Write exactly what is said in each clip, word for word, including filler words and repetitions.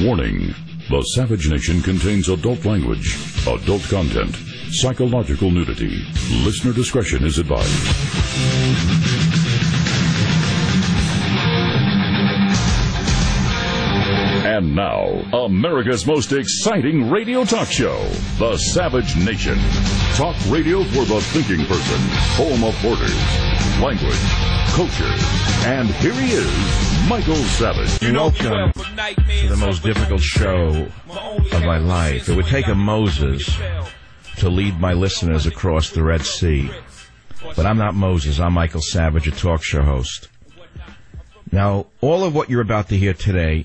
Warning. The Savage Nation contains adult language, adult content, psychological nudity. Listener discretion is advised. And now, America's most exciting radio talk show, The Savage Nation. Talk radio for the thinking person, home of borders, language, culture. And here he is, Michael Savage. Welcome to the most difficult show of my life. It would take a Moses to lead my listeners across the Red Sea. But I'm not Moses. I'm Michael Savage, a talk show host. Now, all of what you're about to hear today,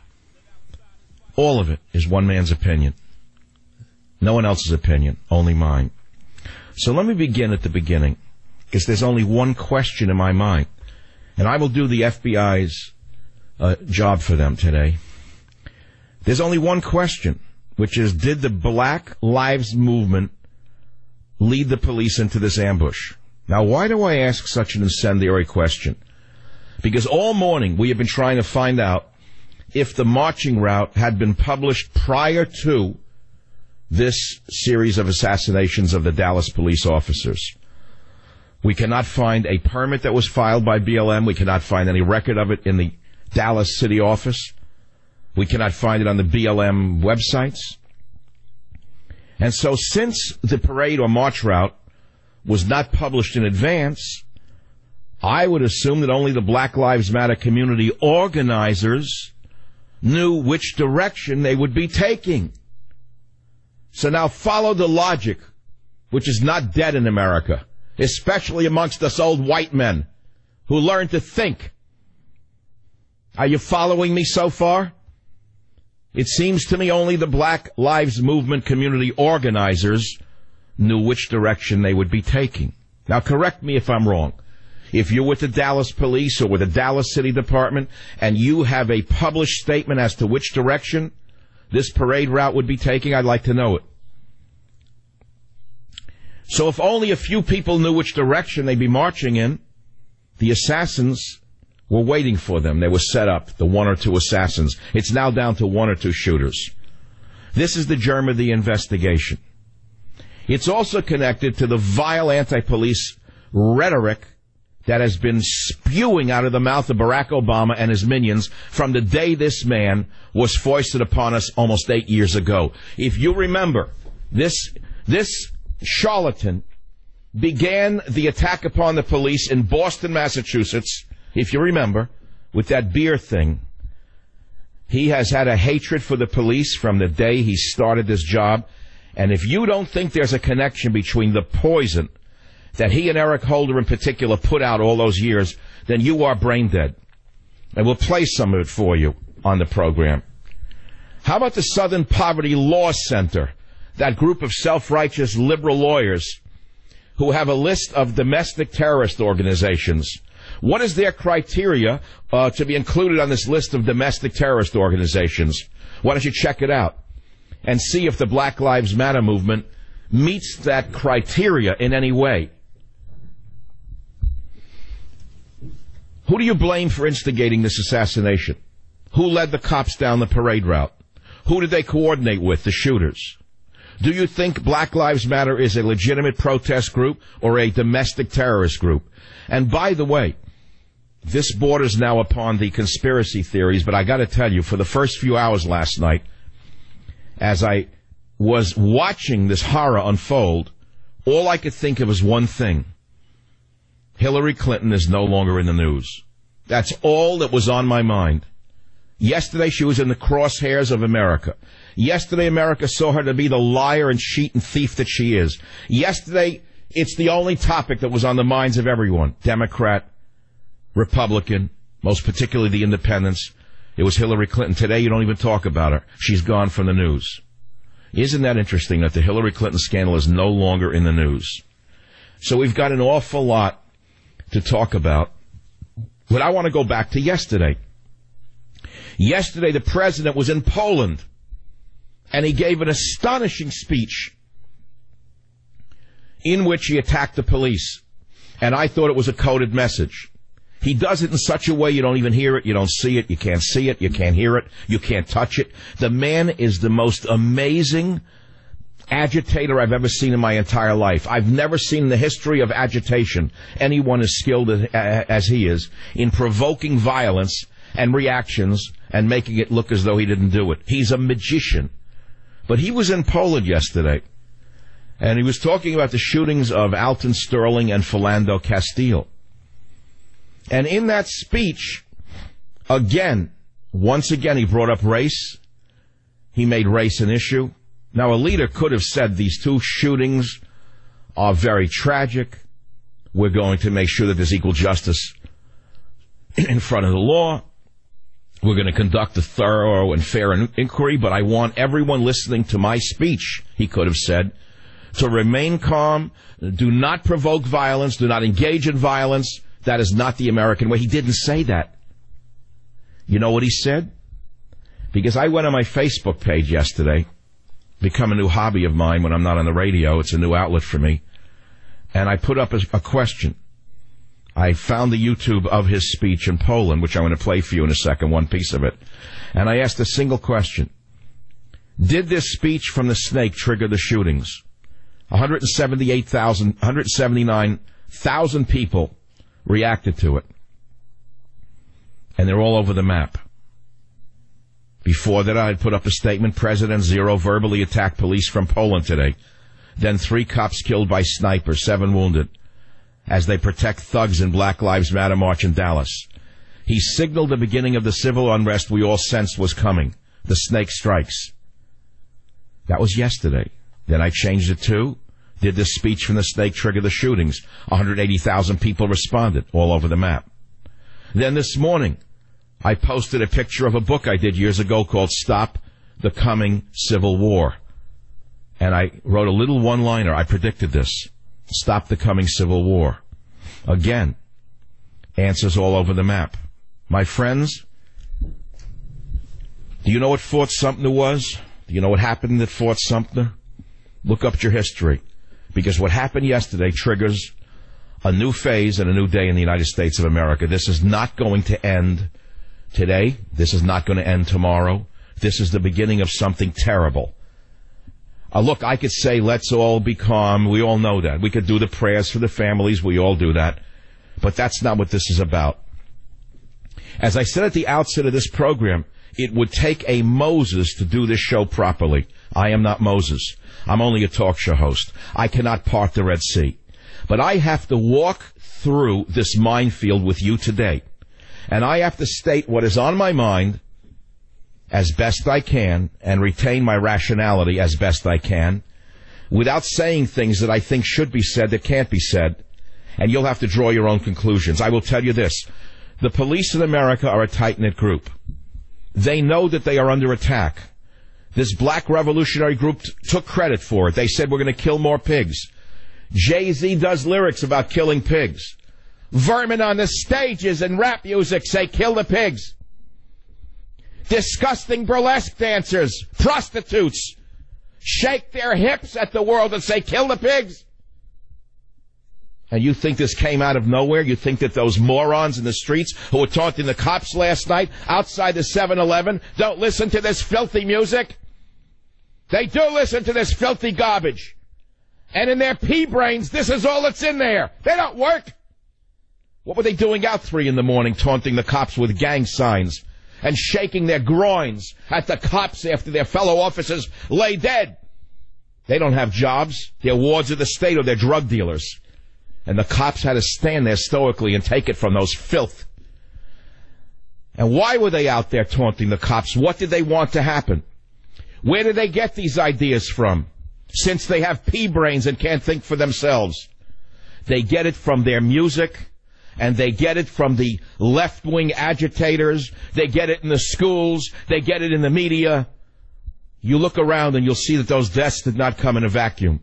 all of it is one man's opinion. No one else's opinion, only mine. So let me begin at the beginning, because there's only one question in my mind. And I will do the F B I's uh, job for them today. There's only one question, which is, did the Black Lives Movement lead the police into this ambush? Now, why do I ask such an incendiary question? Because all morning we have been trying to find out if the marching route had been published prior to this series of assassinations of the Dallas police officers. We cannot find a permit that was filed by B L M. We cannot find any record of it in the Dallas city office. We cannot find it on the B L M websites. And so since the parade or march route was not published in advance, I would assume that only the Black Lives Matter community organizers knew which direction they would be taking. So now follow the logic, which is not dead in America, especially amongst us old white men who learned to think. Are you following me so far? It seems to me only the Black Lives Movement community organizers knew which direction they would be taking. Now, correct me if I'm wrong. If you're with the Dallas Police or with the Dallas City Department and you have a published statement as to which direction this parade route would be taking, I'd like to know it. So if only a few people knew which direction they'd be marching in, the assassins were waiting for them. They were set up, the one or two assassins. It's now down to one or two shooters. This is the germ of the investigation. It's also connected to the vile anti-police rhetoric that has been spewing out of the mouth of Barack Obama and his minions from the day this man was foisted upon us almost eight years ago. If you remember, this this charlatan began the attack upon the police in Boston, Massachusetts, if you remember, with that beer thing. He has had a hatred for the police from the day he started this job. And if you don't think there's a connection between the poison that he and Eric Holder in particular put out all those years, then you are brain dead. And we'll play some of it for you on the program. How about the Southern Poverty Law Center, that group of self-righteous liberal lawyers who have a list of domestic terrorist organizations? What is their criteria uh, to be included on this list of domestic terrorist organizations? Why don't you check it out and see if the Black Lives Matter movement meets that criteria in any way? Who do you blame for instigating this assassination? Who led the cops down the parade route? Who did they coordinate with, the shooters? Do you think Black Lives Matter is a legitimate protest group or a domestic terrorist group? And by the way, this borders now upon the conspiracy theories, but I got to tell you, for the first few hours last night, as I was watching this horror unfold, all I could think of was one thing. Hillary Clinton is no longer in the news. That's all that was on my mind. Yesterday, she was in the crosshairs of America. Yesterday, America saw her to be the liar and cheat and thief that she is. Yesterday, it's the only topic that was on the minds of everyone. Democrat, Republican, most particularly the independents. It was Hillary Clinton. Today, you don't even talk about her. She's gone from the news. Isn't that interesting that the Hillary Clinton scandal is no longer in the news? So we've got an awful lot to talk about. But I want to go back to yesterday. Yesterday, the president was in Poland, and he gave an astonishing speech in which he attacked the police. And I thought it was a coded message. He does it in such a way you don't even hear it, you don't see it, you can't see it, you can't hear it, you can't touch it. The man is the most amazing agitator I've ever seen in my entire life. I've never seen in the history of agitation anyone as skilled as, as he is in provoking violence and reactions and making it look as though he didn't do it. He's a magician. But he was in Poland yesterday, and he was talking about the shootings of Alton Sterling and Philando Castile. And in that speech, again, once again, he brought up race. He made race an issue. Now, a leader could have said these two shootings are very tragic. We're going to make sure that there's equal justice in front of the law. We're going to conduct a thorough and fair inquiry, but I want everyone listening to my speech, he could have said, to remain calm, do not provoke violence, do not engage in violence. That is not the American way. He didn't say that. You know what he said? Because I went on my Facebook page yesterday, become a new hobby of mine when I'm not on the radio. It's a new outlet for me. And I put up a, a question. I found the YouTube of his speech in Poland, which I'm going to play for you in a second, one piece of it. And I asked a single question. Did this speech from the snake trigger the shootings? one hundred seventy-eight thousand, one hundred seventy-nine thousand people reacted to it. And they're all over the map. Before that, I had put up a statement, President Zero verbally attacked police from Poland today. Then three cops killed by sniper, seven wounded, as they protect thugs in Black Lives Matter march in Dallas. He signaled the beginning of the civil unrest we all sensed was coming. The snake strikes. That was yesterday. Then I changed it to, did this speech from the snake trigger the shootings? one hundred eighty thousand people responded all over the map. Then this morning, I posted a picture of a book I did years ago called Stop the Coming Civil War. And I wrote a little one-liner. I predicted this. Stop the coming civil war. Again, answers all over the map. My friends, do you know what Fort Sumter was? Do you know what happened at Fort Sumter? Look up your history. Because what happened yesterday triggers a new phase and a new day in the United States of America. This is not going to end today. This is not going to end tomorrow. This is the beginning of something terrible. Uh, look, I could say, let's all be calm. We all know that. We could do the prayers for the families. We all do that. But that's not what this is about. As I said at the outset of this program, it would take a Moses to do this show properly. I am not Moses. I'm only a talk show host. I cannot part the Red Sea. But I have to walk through this minefield with you today. And I have to state what is on my mind as best I can and retain my rationality as best I can without saying things that I think should be said that can't be said. And you'll have to draw your own conclusions. I will tell you this. The police in America are a tight-knit group. They know that they are under attack. This black revolutionary group t- took credit for it. They said we're going to kill more pigs. Jay-Z does lyrics about killing pigs. Vermin on the stages and rap music say kill the pigs. Disgusting burlesque dancers, prostitutes, shake their hips at the world and say kill the pigs. And you think this came out of nowhere? You think that those morons in the streets who were taunting the cops last night outside the seven eleven don't listen to this filthy music? They do listen to this filthy garbage. And in their pea brains, this is all that's in there. They don't work. What were they doing out three in the morning taunting the cops with gang signs and shaking their groins at the cops after their fellow officers lay dead? They don't have jobs. They're wards of the state or they're drug dealers. And the cops had to stand there stoically and take it from those filth. And why were they out there taunting the cops? What did they want to happen? Where did they get these ideas from? Since they have pea brains and can't think for themselves. They get it from their music, and they get it from the left-wing agitators. They get it in the schools. They get it in the media. You look around and you'll see that those deaths did not come in a vacuum.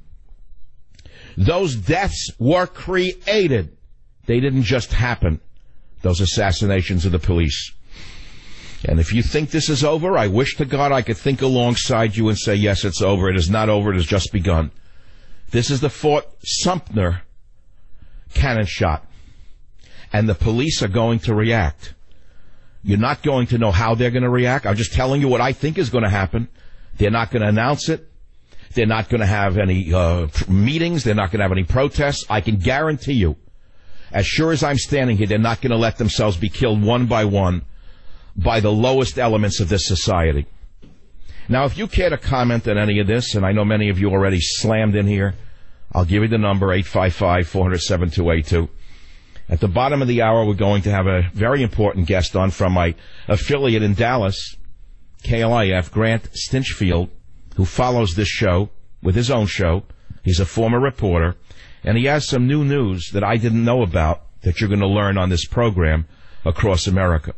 Those deaths were created. They didn't just happen, those assassinations of the police. And if you think this is over, I wish to God I could think alongside you and say, yes, it's over. It is not over. It has just begun. This is the Fort Sumter cannon shot. and the police are going to react. You're not going to know how they're going to react. I'm just telling you what I think is going to happen. They're not going to announce it. They're not going to have any uh, meetings. They're not going to have any protests. I can guarantee you, as sure as I'm standing here, they're not going to let themselves be killed one by one by the lowest elements of this society. Now, if you care to comment on any of this, and I know many of you already slammed in here, I'll give you the number, eight five five, four hundred, seven two eight two. At the bottom of the hour, we're going to have a very important guest on from my affiliate in Dallas, K L I F, Grant Stinchfield, who follows this show with his own show. He's a former reporter, and he has some new news that I didn't know about that you're going to learn on this program across America.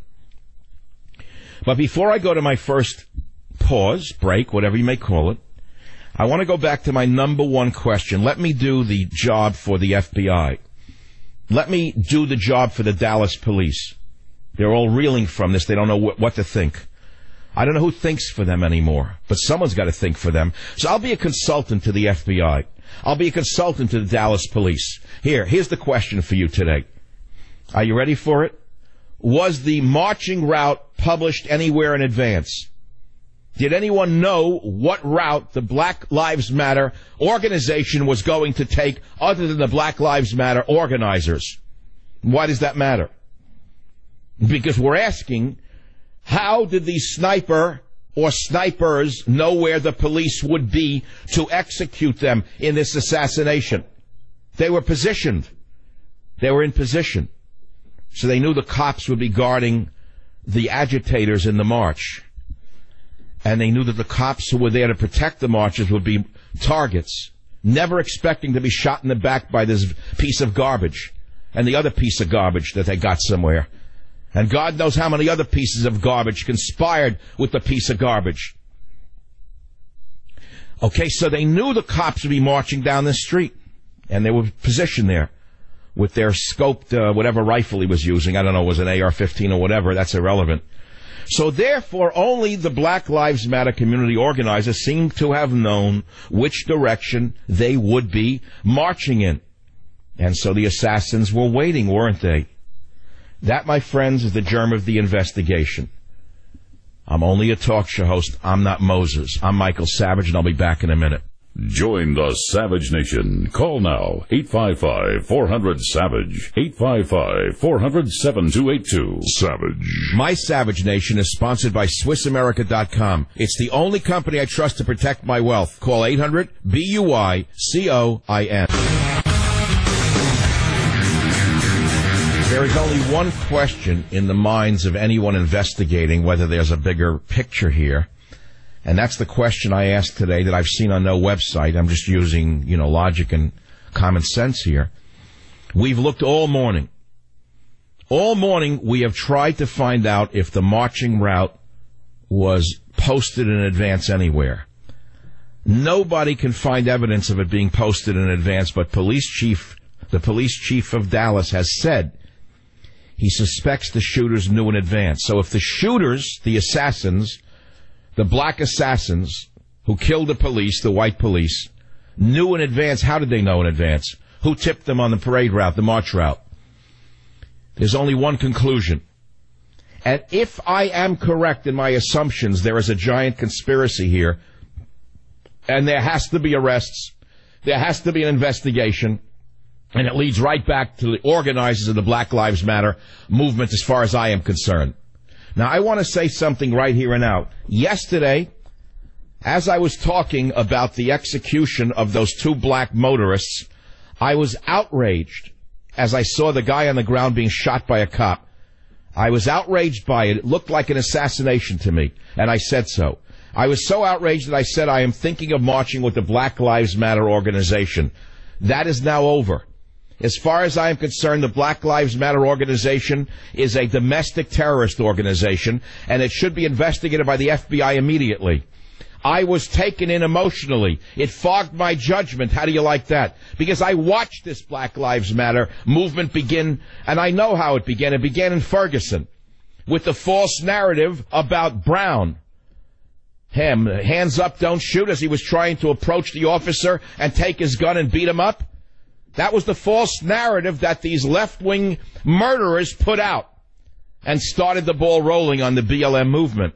But before I go to my first pause, break, whatever you may call it, I want to go back to my number one question. Let me do the job for the F B I. Let me do the job for the Dallas police. They're all reeling from this. They don't know what, what to think. I don't know who thinks for them anymore, but someone's got to think for them. So I'll be a consultant to the F B I. I'll be a consultant to the Dallas police. Here, here's the question for you today. Are you ready for it? Was the marching route published anywhere in advance? Did anyone know what route the Black Lives Matter organization was going to take other than the Black Lives Matter organizers? Why does that matter? Because we're asking, how did the sniper or snipers know where the police would be to execute them in this assassination? They were positioned. They were in position. So they knew the cops would be guarding the agitators in the march. And they knew that the cops who were there to protect the marchers would be targets, never expecting to be shot in the back by this piece of garbage and the other piece of garbage that they got somewhere. And God knows how many other pieces of garbage conspired with the piece of garbage. Okay, so they knew the cops would be marching down the street, and they were positioned there with their scoped, uh, whatever rifle he was using. I don't know, it was an A R fifteen or whatever. That's irrelevant. So therefore, only the Black Lives Matter community organizers seem to have known which direction they would be marching in. And so the assassins were waiting, weren't they? That, my friends, is the germ of the investigation. I'm only a talk show host. I'm not Moses. I'm Michael Savage, and I'll be back in a minute. Join the Savage Nation. Call now, eight five five, four hundred, SAVAGE, eight five five, four hundred, seven two eight two. Savage. My Savage Nation is sponsored by Swiss America dot com. It's the only company I trust to protect my wealth. Call eight hundred, B U Y C O I N. There is only one question in the minds of anyone investigating whether there's a bigger picture here. And that's the question I asked today that I've seen on no website. I'm just using, you know, logic and common sense here. We've looked all morning. All morning we have tried to find out if the marching route was posted in advance anywhere. Nobody can find evidence of it being posted in advance, but police chief, the police chief of Dallas has said he suspects the shooters knew in advance. So if the shooters, the assassins, the black assassins who killed the police, the white police, knew in advance, how did they know in advance? Who tipped them on the parade route, the march route? There's only one conclusion. And if I am correct in my assumptions, there is a giant conspiracy here, and there has to be arrests, there has to be an investigation, and it leads right back to the organizers of the Black Lives Matter movement as far as I am concerned. Now, I want to say something right here and now. Yesterday, as I was talking about the execution of those two black motorists, I was outraged as I saw the guy on the ground being shot by a cop. I was outraged by it. It looked like an assassination to me, and I said so. I was so outraged that I said I am thinking of marching with the Black Lives Matter organization. That is now over. As far as I am concerned, the Black Lives Matter organization is a domestic terrorist organization, and it should be investigated by the F B I immediately. I was taken in emotionally. It fogged my judgment. How do you like that? Because I watched this Black Lives Matter movement begin, and I know how it began. It began in Ferguson with the false narrative about Brown. Him, hands up, don't shoot, as he was trying to approach the officer and take his gun and beat him up. That was the false narrative that these left-wing murderers put out and started the ball rolling on the B L M movement.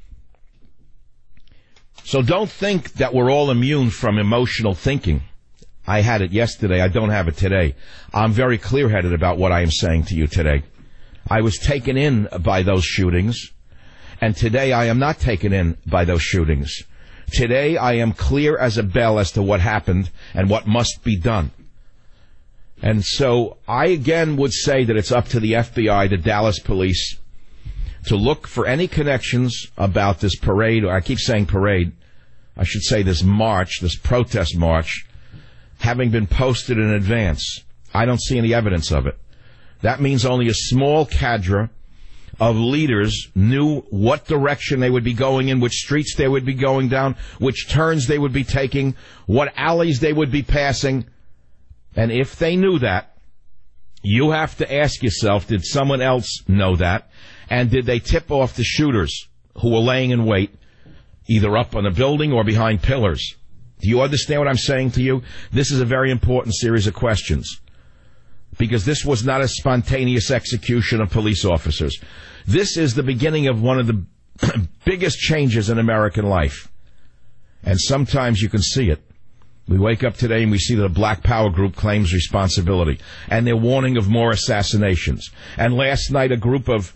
So don't think that we're all immune from emotional thinking. I had it yesterday. I don't have it today. I'm very clear-headed about what I am saying to you today. I was taken in by those shootings, and today I am not taken in by those shootings. Today I am clear as a bell as to what happened and what must be done. And so I again would say that it's up to the F B I, the Dallas police, to look for any connections about this parade, or I keep saying parade, I should say this march, this protest march, having been posted in advance. I don't see any evidence of it. That means only a small cadre of leaders knew what direction they would be going in, which streets they would be going down, which turns they would be taking, what alleys they would be passing. And if they knew that, you have to ask yourself, did someone else know that? And did they tip off the shooters who were laying in wait, either up on a building or behind pillars? Do you understand what I'm saying to you? This is a very important series of questions, because this was not a spontaneous execution of police officers. This is the beginning of one of the biggest changes in American life. And sometimes you can see it. We wake up today and we see that a black power group claims responsibility, and they're warning of more assassinations. And last night a group of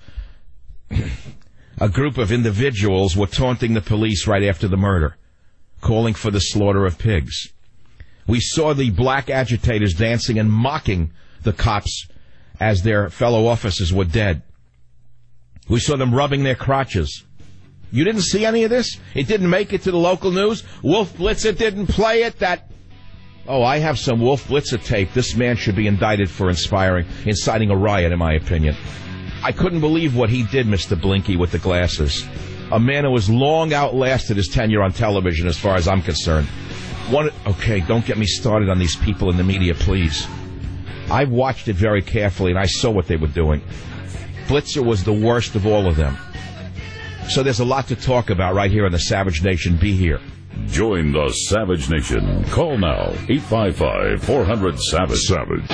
a group of individuals were taunting the police right after the murder, calling for the slaughter of pigs. We saw the black agitators dancing and mocking the cops as their fellow officers were dead. We saw them rubbing their crotches. You didn't see any of this? It didn't make it to the local news? Wolf Blitzer didn't play it? That... Oh, I have some Wolf Blitzer tape. This man should be indicted for inspiring, inciting a riot, in my opinion. I couldn't believe what he did, Mister Blinky, with the glasses. A man who has long outlasted his tenure on television, as far as I'm concerned. One, okay, don't get me started on these people in the media, please. I've watched it very carefully, and I saw what they were doing. Blitzer was the worst of all of them. So there's a lot to talk about right here on the Savage Nation. Be here. Join the Savage Nation. Call now, eight five five, four hundred, SAVAGE. Savage.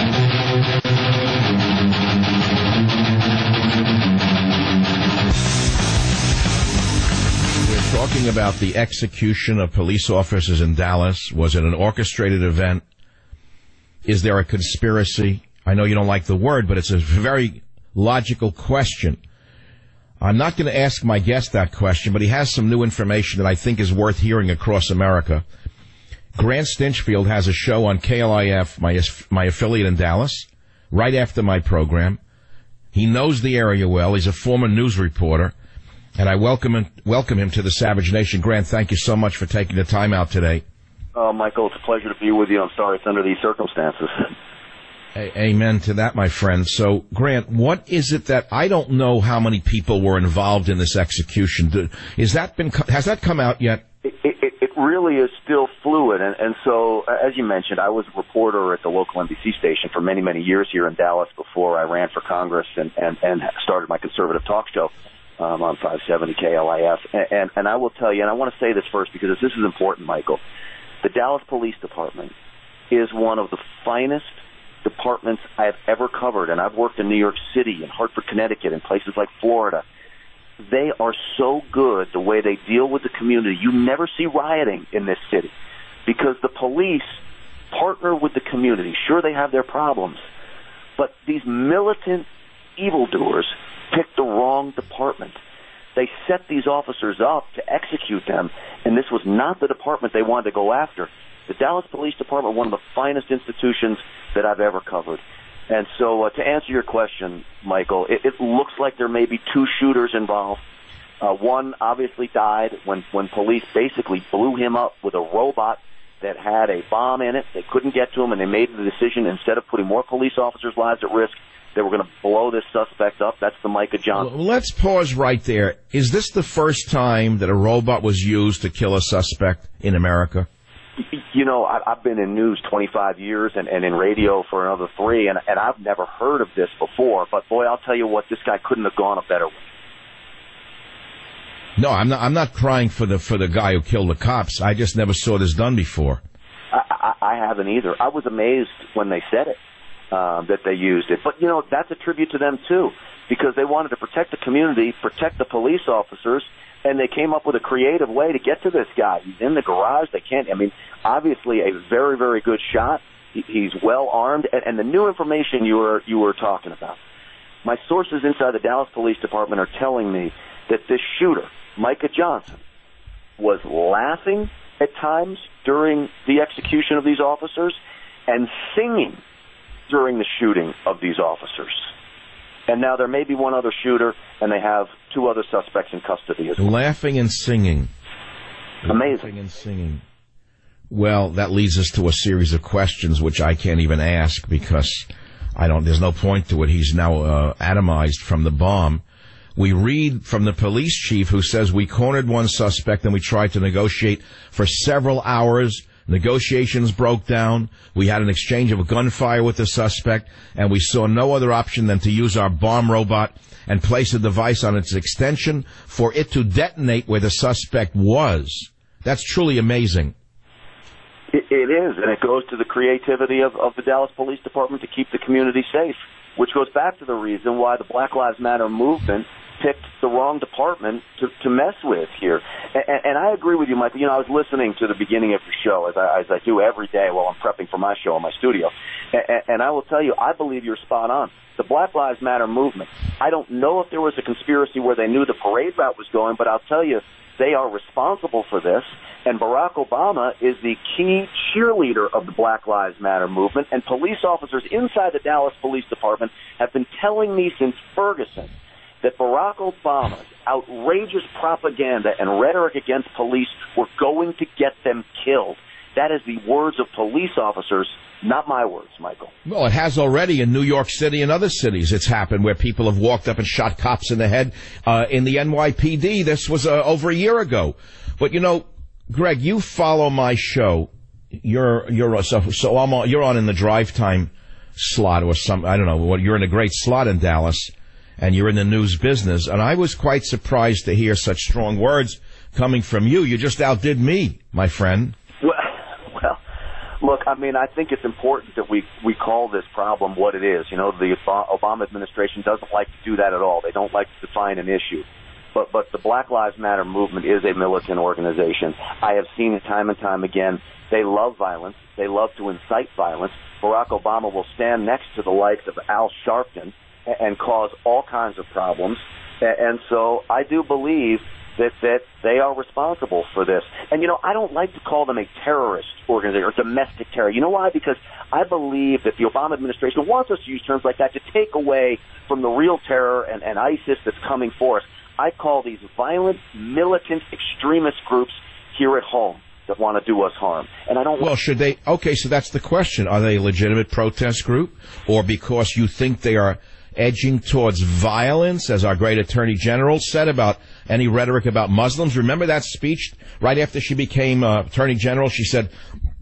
We're talking about the execution of police officers in Dallas. Was it an orchestrated event? Is there a conspiracy? I know you don't like the word, but it's a very logical question. I'm not going to ask my guest that question, but he has some new information that I think is worth hearing across America. Grant Stinchfield has a show on K L I F, my, my affiliate in Dallas, right after my program. He knows the area well. He's a former news reporter, and I welcome him, welcome him to the Savage Nation. Grant, thank you so much for taking the time out today. Uh, Michael, it's a pleasure to be with you. I'm sorry it's under these circumstances. A- Amen to that, my friend. So, Grant, what is it that I don't know how many people were involved in this execution? Is that been has that come out yet? It, it, it really is still fluid, and, and so, as you mentioned, I was a reporter at the local N B C station for many, many years here in Dallas before I ran for Congress and, and, and started my conservative talk show um, on five seventy K L I F. And, and, and I will tell you, and I want to say this first because this is important, Michael. The Dallas Police Department is one of the finest departments I have ever covered, and I've worked in New York City and Hartford, Connecticut, and places like Florida. They are so good the way they deal with the community. You never see rioting in this city because the police partner with the community. Sure, they have their problems, but these militant evildoers picked the wrong department. They set these officers up to execute them, and this was not the department they wanted to go after. The Dallas Police Department, one of the finest institutions that I've ever covered. And so uh, to answer your question, Michael, it, it looks like there may be two shooters involved. Uh, one obviously died when, when police basically blew him up with a robot that had a bomb in it. They couldn't get to him, and they made the decision, instead of putting more police officers' lives at risk, they were going to blow this suspect up. That's the Micah Johnson. Well, let's pause right there. Is this the first time that a robot was used to kill a suspect in America? You know, I've been in news twenty-five years and, and in radio for another three, and, and I've never heard of this before. But, boy, I'll tell you what, this guy couldn't have gone a better way. No, I'm not I'm not crying for the for the guy who killed the cops. I just never saw this done before. I, I, I haven't either. I was amazed when they said it, uh, that they used it. But, you know, that's a tribute to them, too, because they wanted to protect the community, protect the police officers, and they came up with a creative way to get to this guy. He's in the garage. They can't, I mean, obviously a very, very good shot. He, he's well armed. And, and the new information you were, you were talking about, my sources inside the Dallas Police Department are telling me that this shooter, Micah Johnson, was laughing at times during the execution of these officers and singing during the shooting of these officers. And now there may be one other shooter, and they have two other suspects in custody as well. Laughing and singing. Amazing. Laughing and singing. Well, that leads us to a series of questions which I can't even ask because I don't. There's no point to it. He's now uh, atomized from the bomb. We read from the police chief who says we cornered one suspect and we tried to negotiate for several hours. Negotiations broke down. We had an exchange of gunfire with the suspect, and we saw no other option than to use our bomb robot and place a device on its extension for it to detonate where the suspect was. That's truly amazing. It, it is, and it goes to the creativity of, of the Dallas Police Department to keep the community safe, which goes back to the reason why the Black Lives Matter movement picked the wrong department to, to mess with here. And, and I agree with you, Michael. You know, I was listening to the beginning of your show, as I, as I do every day while I'm prepping for my show in my studio. And, and I will tell you, I believe you're spot on. The Black Lives Matter movement, I don't know if there was a conspiracy where they knew the parade route was going, but I'll tell you, they are responsible for this. And Barack Obama is the key cheerleader of the Black Lives Matter movement. And police officers inside the Dallas Police Department have been telling me since Ferguson that Barack Obama's outrageous propaganda and rhetoric against police were going to get them killed. That is the words of police officers, not my words, Michael. Well, it has already in New York City and other cities. It's happened where people have walked up and shot cops in the head. Uh, in the N Y P D, this was uh, over a year ago. But, you know, Greg, you follow my show. You're you're so, so I'm on, you're on in the drive time slot or some I don't know what. You're in a great slot in Dallas, and you're in the news business. And I was quite surprised to hear such strong words coming from you. You just outdid me, my friend. Well, well, look, I mean, I think it's important that we we call this problem what it is. You know, the Obama administration doesn't like to do that at all. They don't like to define an issue. But but the Black Lives Matter movement is a militant organization. I have seen it time and time again. They love violence. They love to incite violence. Barack Obama will stand next to the likes of Al Sharpton and, and cause all kinds of problems. And, and so I do believe that, that they are responsible for this. And, you know, I don't like to call them a terrorist organization or domestic terror. You know why? Because I believe that the Obama administration wants us to use terms like that to take away from the real terror and, and ISIS that's coming for us. I call these violent, militant, extremist groups here at home that want to do us harm. And I don't. Well, should they? Okay, so that's the question. Are they a legitimate protest group, or because you think they are edging towards violence, as our great Attorney General said about any rhetoric about Muslims? Remember that speech right after she became uh, Attorney General? She said,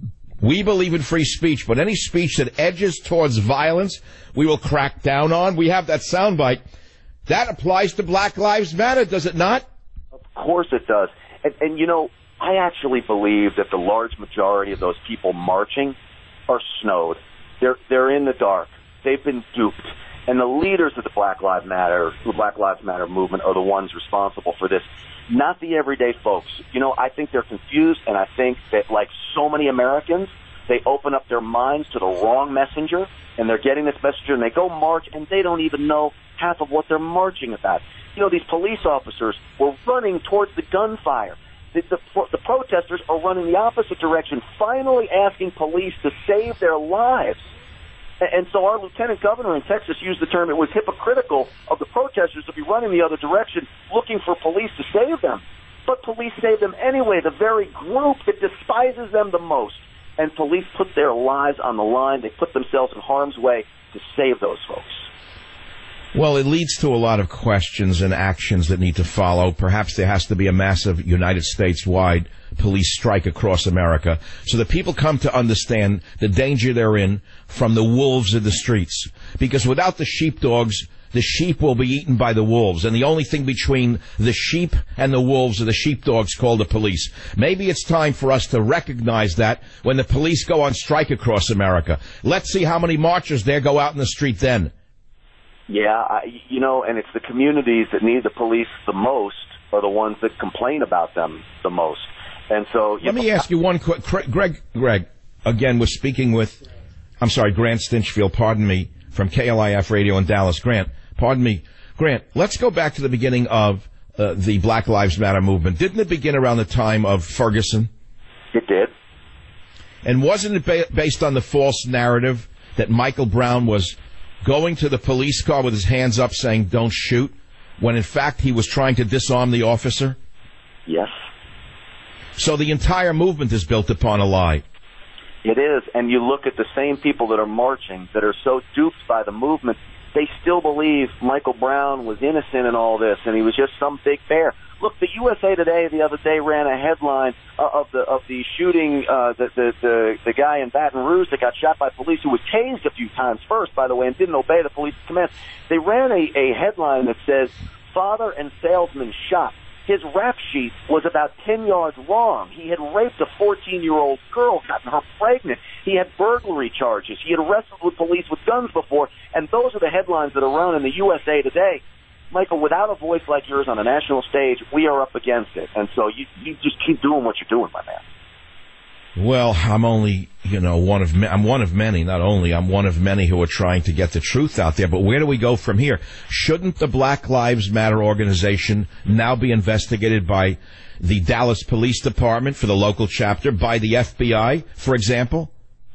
"We believe in free speech, but any speech that edges towards violence, we will crack down on." We have that soundbite. That applies to Black Lives Matter, does it not? Of course it does. And, and, you know, I actually believe that the large majority of those people marching are snowed. They're, they're in the dark. They've been duped. And the leaders of the Black Lives Matter, the Black Lives Matter movement are the ones responsible for this, not the everyday folks. You know, I think they're confused, and I think that, like so many Americans, they open up their minds to the wrong messenger, and they're getting this messenger, and they go march, and they don't even know half of what they're marching about. You know, these police officers were running towards the gunfire. The, the, the protesters are running the opposite direction, finally asking police to save their lives. And, and so our lieutenant governor in Texas used the term, it was hypocritical of the protesters to be running the other direction, looking for police to save them. But police saved them anyway, the very group that despises them the most. And police put their lives on the line. They put themselves in harm's way to save those folks. Well, it leads to a lot of questions and actions that need to follow. Perhaps there has to be a massive United States-wide police strike across America so that people come to understand the danger they're in from the wolves of the streets. Because without the sheepdogs, the sheep will be eaten by the wolves, and the only thing between the sheep and the wolves are the sheepdogs called the police. Maybe it's time for us to recognize that when the police go on strike across America. Let's see how many marchers there go out in the street then. Yeah, I, you know, and it's the communities that need the police the most are the ones that complain about them the most. And so, let me ask you one quick, Greg, Greg, again, we're speaking with, I'm sorry, Grant Stinchfield, pardon me, from K L I F Radio in Dallas. Grant, pardon me. Grant, let's go back to the beginning of uh, the Black Lives Matter movement. Didn't it begin around the time of Ferguson? It did. And wasn't it ba- based on the false narrative that Michael Brown was going to the police car with his hands up saying, don't shoot, when in fact he was trying to disarm the officer? Yes. So the entire movement is built upon a lie. It is, and you look at the same people that are marching, that are so duped by the movement, they still believe Michael Brown was innocent in all this, and he was just some big bear. Look, the U S A Today the other day ran a headline uh, of the of the shooting, uh, the, the the the guy in Baton Rouge that got shot by police, who was tased a few times first, by the way, and didn't obey the police commands. They ran a, a headline that says, "Father and salesman shot." His rap sheet was about ten yards long. He had raped a fourteen-year-old girl, gotten her pregnant. He had burglary charges. He had wrestled with police with guns before. And those are the headlines that are run in the U S A Today. Michael, without a voice like yours on a national stage, we are up against it. And so you, you just keep doing what you're doing, my man. Well, I'm only, you know, one of I'm one of many, not only, I'm one of many who are trying to get the truth out there. But where do we go from here? Shouldn't the Black Lives Matter organization now be investigated by the Dallas Police Department for the local chapter, by the F B I, for example?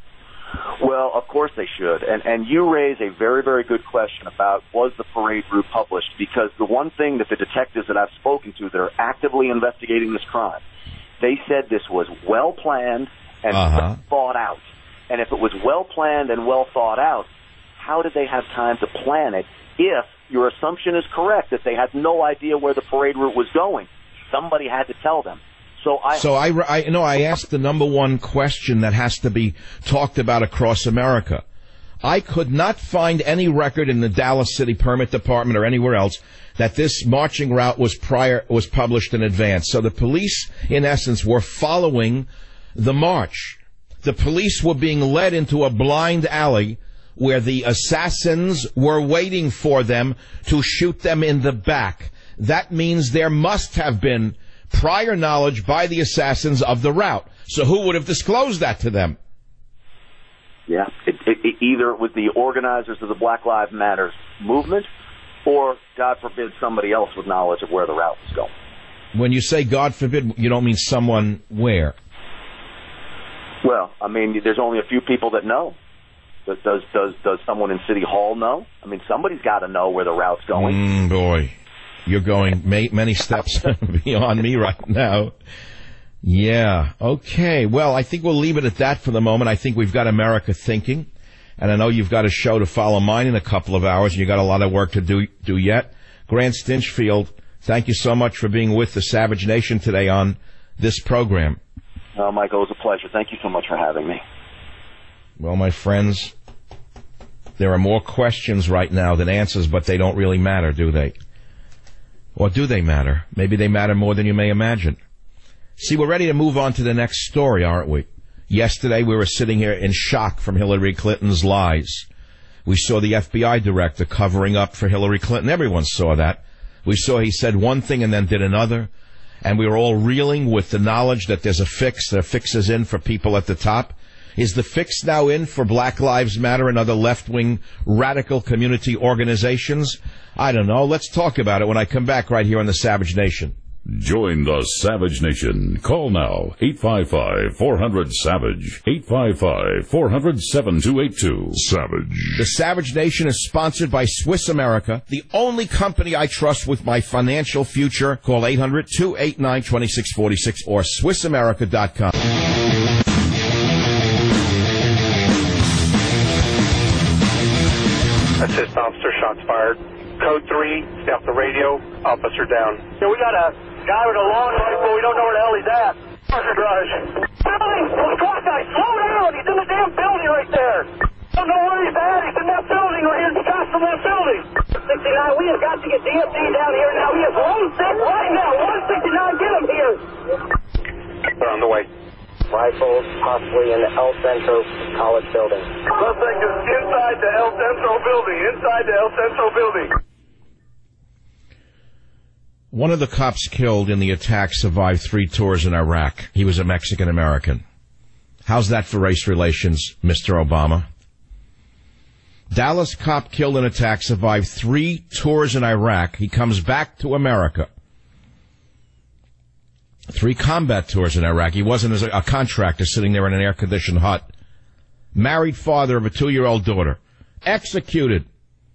Well, of course they should. And and you raise a very, very good question about was the parade route published, because the one thing that the detectives that I've spoken to that are actively investigating this crime, they said this was well-planned and uh-huh. well thought out. And if it was well-planned and well thought out, how did they have time to plan it if your assumption is correct that they had no idea where the parade route was going? Somebody had to tell them. So I, so I, I, no, I asked the number one question that has to be talked about across America. I could not find any record in the Dallas City Permit Department or anywhere else that this marching route was prior was published in advance. So the police, in essence, were following the march. The police were being led into a blind alley where the assassins were waiting for them to shoot them in the back. That means there must have been prior knowledge by the assassins of the route. So who would have disclosed that to them? Yeah, it, it, it, either it was the organizers of the Black Lives Matter movement, or, God forbid, somebody else with knowledge of where the route was going. When you say God forbid, you don't mean someone where? Well, I mean, there's only a few people that know. Does does does, does someone in City Hall know? I mean, somebody's got to know where the route's going. Mm, boy, you're going many steps beyond me right now. Yeah, okay. Well, I think we'll leave it at that for the moment. I think we've got America thinking. And I know you've got a show to follow mine in a couple of hours, and you've got a lot of work to do do yet. Grant Stinchfield, thank you so much for being with the Savage Nation today on this program. Oh, Michael, it was a pleasure. Thank you so much for having me. Well, my friends, there are more questions right now than answers, but they don't really matter, do they? Or do they matter? Maybe they matter more than you may imagine. See, we're ready to move on to the next story, aren't we? Yesterday, we were sitting here in shock from Hillary Clinton's lies. We saw the F B I director covering up for Hillary Clinton. Everyone saw that. We saw he said one thing and then did another. And we were all reeling with the knowledge that there's a fix. There are fixes in for people at the top. Is the fix now in for Black Lives Matter and other left-wing radical community organizations? I don't know. Let's talk about it when I come back right here on the Savage Nation. Join the Savage Nation. Call now, eight five five, four hundred, SAVAGE, eight five five, four hundred, seven two eight two. Savage. The Savage Nation is sponsored by Swiss America, the only company I trust with my financial future. Call eight hundred, two eight nine, two six four six or swiss america dot com. Assist officer, shots fired. Code three, stay off the radio, officer down. Yeah, we got a guy with a long rifle, we don't know where the hell he's at. Parker garage. Building! Well, squad guy, slow down! He's in the damn building right there! I don't know where he's at, he's in that building right here, he's got from that building! sixty-nine. We have got to get D F D down here now. He is one six right now. one sixty-nine, get him here. They're on the way. Rifles, possibly in the El Centro College building. Suspect is inside the El Centro building. Inside the El Centro building. One of the cops killed in the attack survived three tours in Iraq. He was a Mexican-American. How's that for race relations, Mister Obama? Dallas cop killed in attack survived three tours in Iraq. He comes back to America. Three combat tours in Iraq. He wasn't as a, a contractor sitting there in an air-conditioned hut. Married father of a two-year-old daughter. Executed.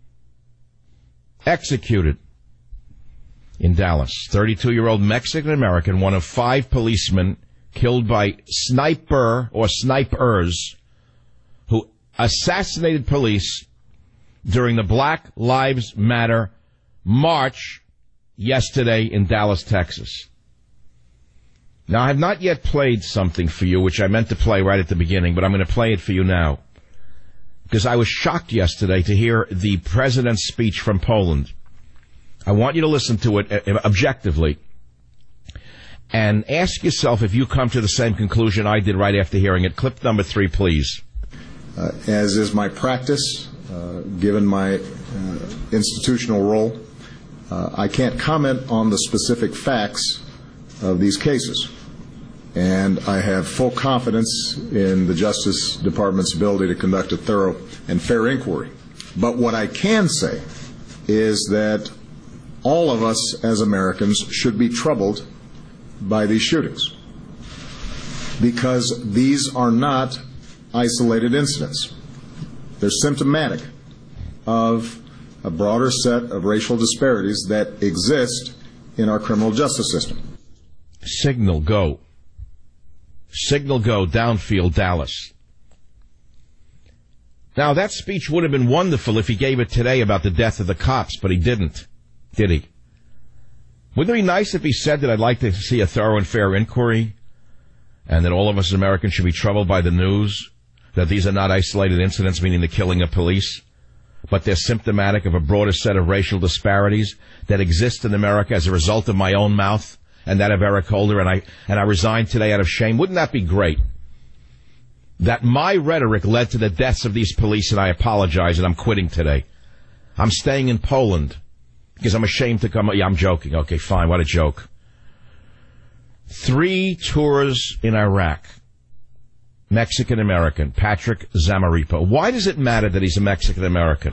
Executed. In Dallas. thirty-two-year-old Mexican-American, one of five policemen killed by sniper or snipers who assassinated police during the Black Lives Matter march yesterday in Dallas, Texas. Now, I have not yet played something for you, which I meant to play right at the beginning, but I'm going to play it for you now. Because I was shocked yesterday to hear the president's speech from Poland. I want you to listen to it objectively and ask yourself if you come to the same conclusion I did right after hearing it. Clip number three, please. Uh, as is my practice, uh, given my uh, institutional role, uh, I can't comment on the specific facts of these cases. And I have full confidence in the Justice Department's ability to conduct a thorough and fair inquiry. But what I can say is that all of us as Americans should be troubled by these shootings, because these are not isolated incidents. They're symptomatic of a broader set of racial disparities that exist in our criminal justice system. Signal go. Signal go, downfield, Dallas. Now, that speech would have been wonderful if he gave it today about the death of the cops, but he didn't, did he? Wouldn't it be nice if he said that I'd like to see a thorough and fair inquiry, and that all of us as Americans should be troubled by the news, that these are not isolated incidents, meaning the killing of police, but they're symptomatic of a broader set of racial disparities that exist in America as a result of my own mouth and that of Eric Holder, and I and I resigned today out of shame? Wouldn't that be great? That my rhetoric led to the deaths of these police, and I apologize, and I'm quitting today. I'm staying in Poland because I'm ashamed to come. Yeah, I'm joking. Okay, fine. What a joke. Three tours in Iraq. Mexican-American, Patrick Zamarripa. Why does it matter that he's a Mexican-American?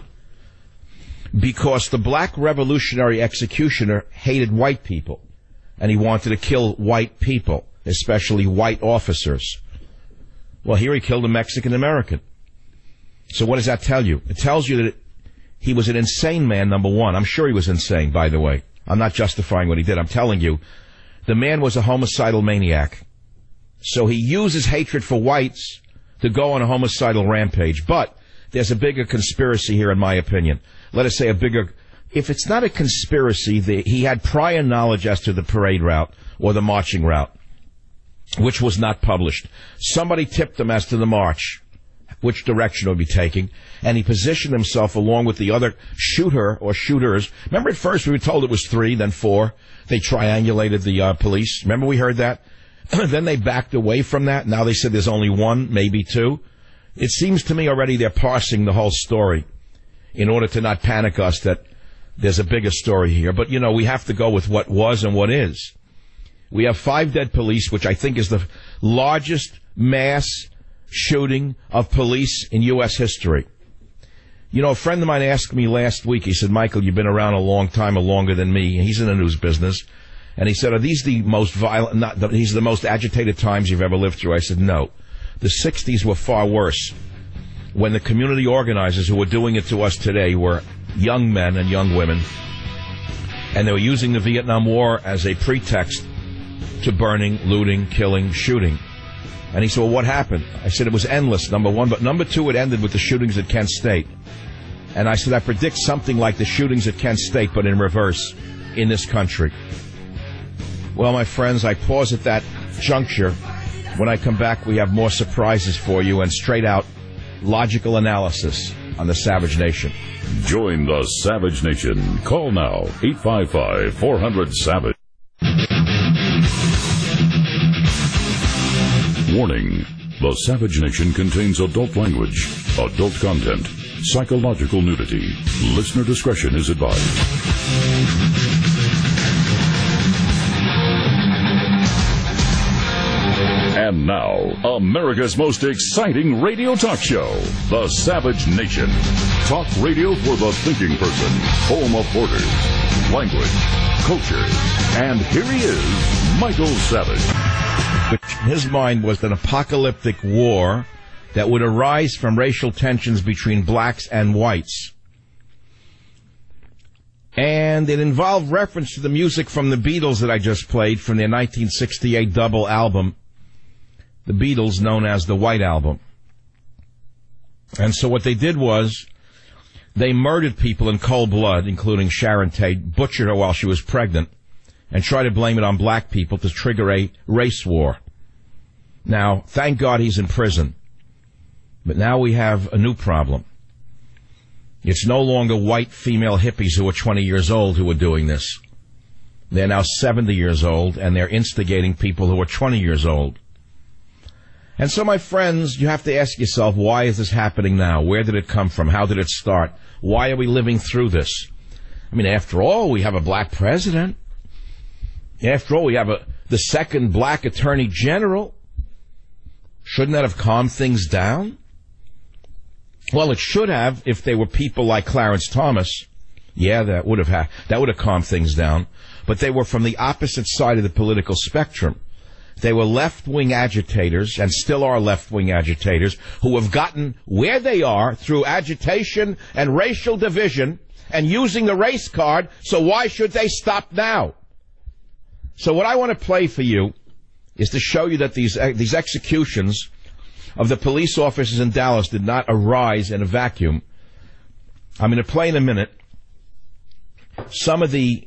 Because the black revolutionary executioner hated white people, and he wanted to kill white people, especially white officers. Well, here he killed a Mexican-American. So what does that tell you? It tells you that it, he was an insane man, number one. I'm sure he was insane, by the way. I'm not justifying what he did. I'm telling you, the man was a homicidal maniac. So he uses hatred for whites to go on a homicidal rampage. But there's a bigger conspiracy here, in my opinion. Let us say a bigger... If it's not a conspiracy, the, he had prior knowledge as to the parade route or the marching route, which was not published. Somebody tipped him as to the march, which direction it would be taking, and he positioned himself along with the other shooter or shooters. Remember at first we were told it was three, then four. They triangulated the uh, police. Remember we heard that? Then they backed away from that. Now they said there's only one, maybe two. It seems to me already they're parsing the whole story in order to not panic us that there's a bigger story here. But, you know, we have to go with what was and what is. We have five dead police, which I think is the largest mass shooting of police in U S history. You know, a friend of mine asked me last week, he said, Michael, you've been around a long time, or longer than me. He's in the news business. And he said, are these the most violent, not the, these are the most agitated times you've ever lived through? I said, no. The sixties were far worse, when the community organizers who were doing it to us today were young men and young women, and they were using the Vietnam War as a pretext to burning, looting, killing, shooting. And he said, well, what happened? I said, it was endless, number one, but number two, it ended with the shootings at Kent State. And I said, I predict something like the shootings at Kent State, but in reverse, in this country. Well, my friends, I pause at that juncture. When I come back, we have more surprises for you and straight-out logical analysis. on the Savage Nation. Join the Savage Nation. Call now, eight five five, four hundred, SAVAGE. Warning. The Savage Nation contains adult language, adult content, psychological nudity. Listener discretion is advised. And now, America's most exciting radio talk show, The Savage Nation. Talk radio for the thinking person, home of borders, language, culture. And here he is, Michael Savage. His mind was an apocalyptic war that would arise from racial tensions between blacks and whites. And it involved reference to the music from the Beatles that I just played from their nineteen sixty-eight double album, the Beatles, known as the White Album. And so what they did was they murdered people in cold blood, including Sharon Tate, butchered her while she was pregnant, and tried to blame it on black people to trigger a race war. Now, thank God he's in prison. But now we have a new problem. It's no longer white female hippies who are twenty years old who are doing this. They're now seventy years old, and they're instigating people who are twenty years old. And so, my friends, you have to ask yourself, why is this happening now? Where did it come from? How did it start? Why are we living through this? I mean, after all, we have a black president. After all, we have a, the second black attorney general. Shouldn't that have calmed things down? Well, it should have if they were people like Clarence Thomas. Yeah, that would have ha- that would have calmed things down. But they were from the opposite side of the political spectrum. They were left-wing agitators, and still are left-wing agitators, who have gotten where they are through agitation and racial division and using the race card, so why should they stop now? So what I want to play for you is to show you that these, uh, these executions of the police officers in Dallas did not arise in a vacuum. I'm going to play in a minute some of the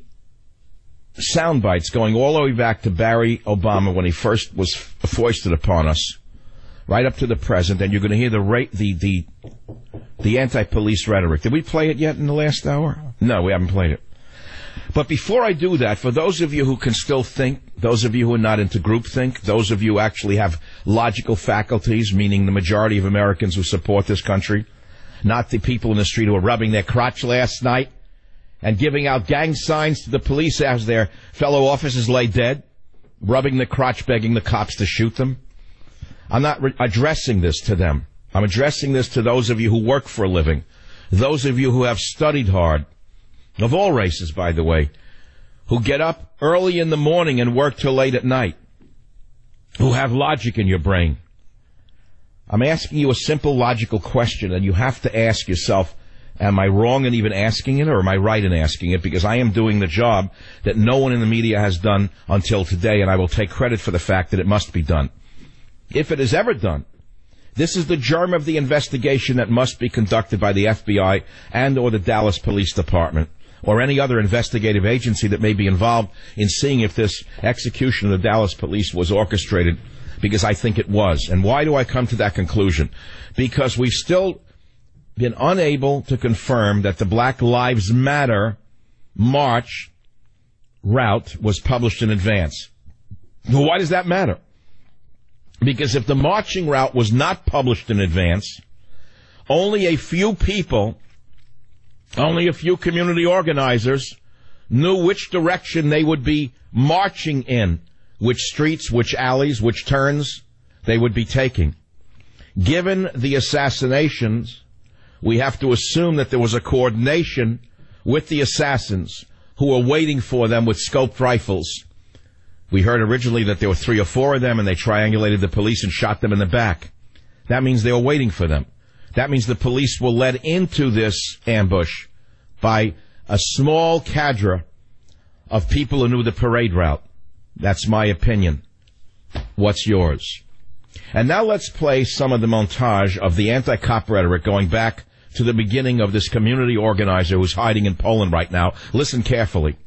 sound bites going all the way back to Barry Obama when he first was foisted upon us, right up to the present, and you're going to hear the ra- the the the anti-police rhetoric. Did we play it yet in the last hour? No, we haven't played it. But before I do that, for those of you who can still think, those of you who are not into groupthink, those of you who actually have logical faculties, meaning the majority of Americans who support this country, not the people in the street who were rubbing their crotch last night and giving out gang signs to the police as their fellow officers lay dead, rubbing the crotch, begging the cops to shoot them. I'm not re- addressing this to them. I'm addressing this to those of you who work for a living, those of you who have studied hard, of all races, by the way, who get up early in the morning and work till late at night, who have logic in your brain. I'm asking you a simple logical question, and you have to ask yourself, am I wrong in even asking it, or am I right in asking it? Because I am doing the job that no one in the media has done until today, and I will take credit for the fact that it must be done. If it is ever done, this is the germ of the investigation that must be conducted by the F B I and or the Dallas Police Department, or any other investigative agency that may be involved in seeing if this execution of the Dallas police was orchestrated, because I think it was. And why do I come to that conclusion? Because we've still been unable to confirm that the Black Lives Matter march route was published in advance. Well, why does that matter? Because if the marching route was not published in advance, only a few people, only a few community organizers knew which direction they would be marching in, which streets, which alleys, which turns they would be taking. Given the assassinations, we have to assume that there was a coordination with the assassins who were waiting for them with scoped rifles. We heard originally that there were three or four of them, and they triangulated the police and shot them in the back. That means they were waiting for them. That means the police were led into this ambush by a small cadre of people who knew the parade route. That's my opinion. What's yours? And now let's play some of the montage of the anti-cop rhetoric going back to the beginning of this community organizer who's hiding in Poland right now. Listen carefully.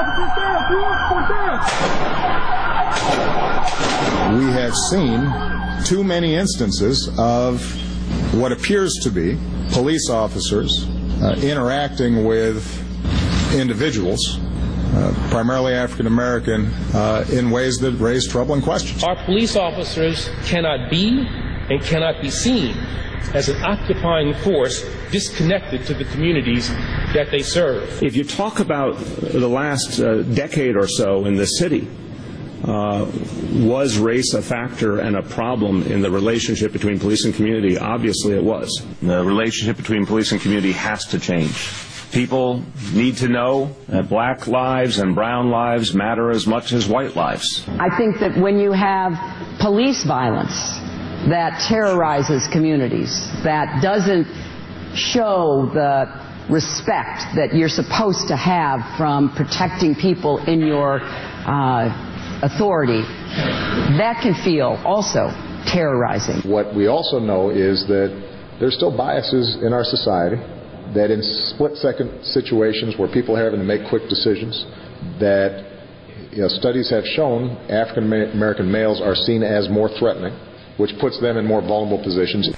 We have seen too many instances of what appears to be police officers uh, interacting with individuals, uh, primarily African American, uh, in ways that raise troubling questions. Our police officers cannot be and cannot be seen as an occupying force disconnected to the communities that they serve. If you talk about the last uh, decade or so in this city, uh, was race a factor and a problem in the relationship between police and community? Obviously it was. The relationship between police and community has to change. People need to know that black lives and brown lives matter as much as white lives. I think that when you have police violence that terrorizes communities, that doesn't show the respect that you're supposed to have from protecting people in your uh, authority, that can feel also terrorizing. What we also know is that there's still biases in our society, that in split-second situations where people are having to make quick decisions, that you know, studies have shown African American males are seen as more threatening, which puts them in more vulnerable positions.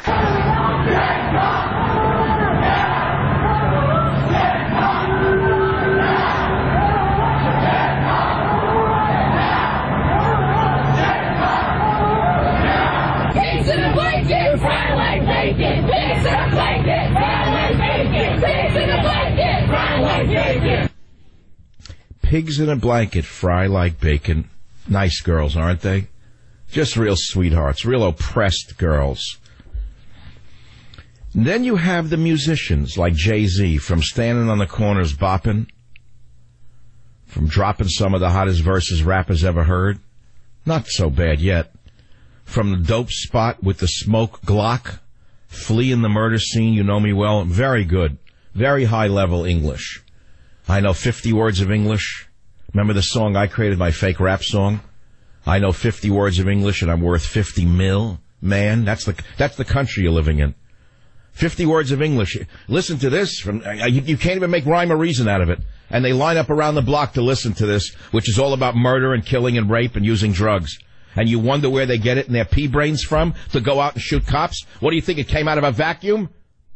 Pigs in a blanket, fry like bacon. Nice girls, aren't they? Just real sweethearts, real oppressed girls. And then you have the musicians like Jay-Z, from standing on the corners bopping, from dropping some of the hottest verses rappers ever heard. Not so bad yet. From the dope spot with the smoke Glock, fleeing the murder scene, you know me well. Very good. Very high-level English. I know fifty words of English. Remember the song I created, my fake rap song? I know fifty words of English and I'm worth fifty mil. Man, that's the that's the country you're living in. fifty words of English. Listen to this. From you, you can't even make rhyme or reason out of it. And they line up around the block to listen to this, which is all about murder and killing and rape and using drugs. And you wonder where they get it in their pea brains from to go out and shoot cops? What do you think, it came out of a vacuum?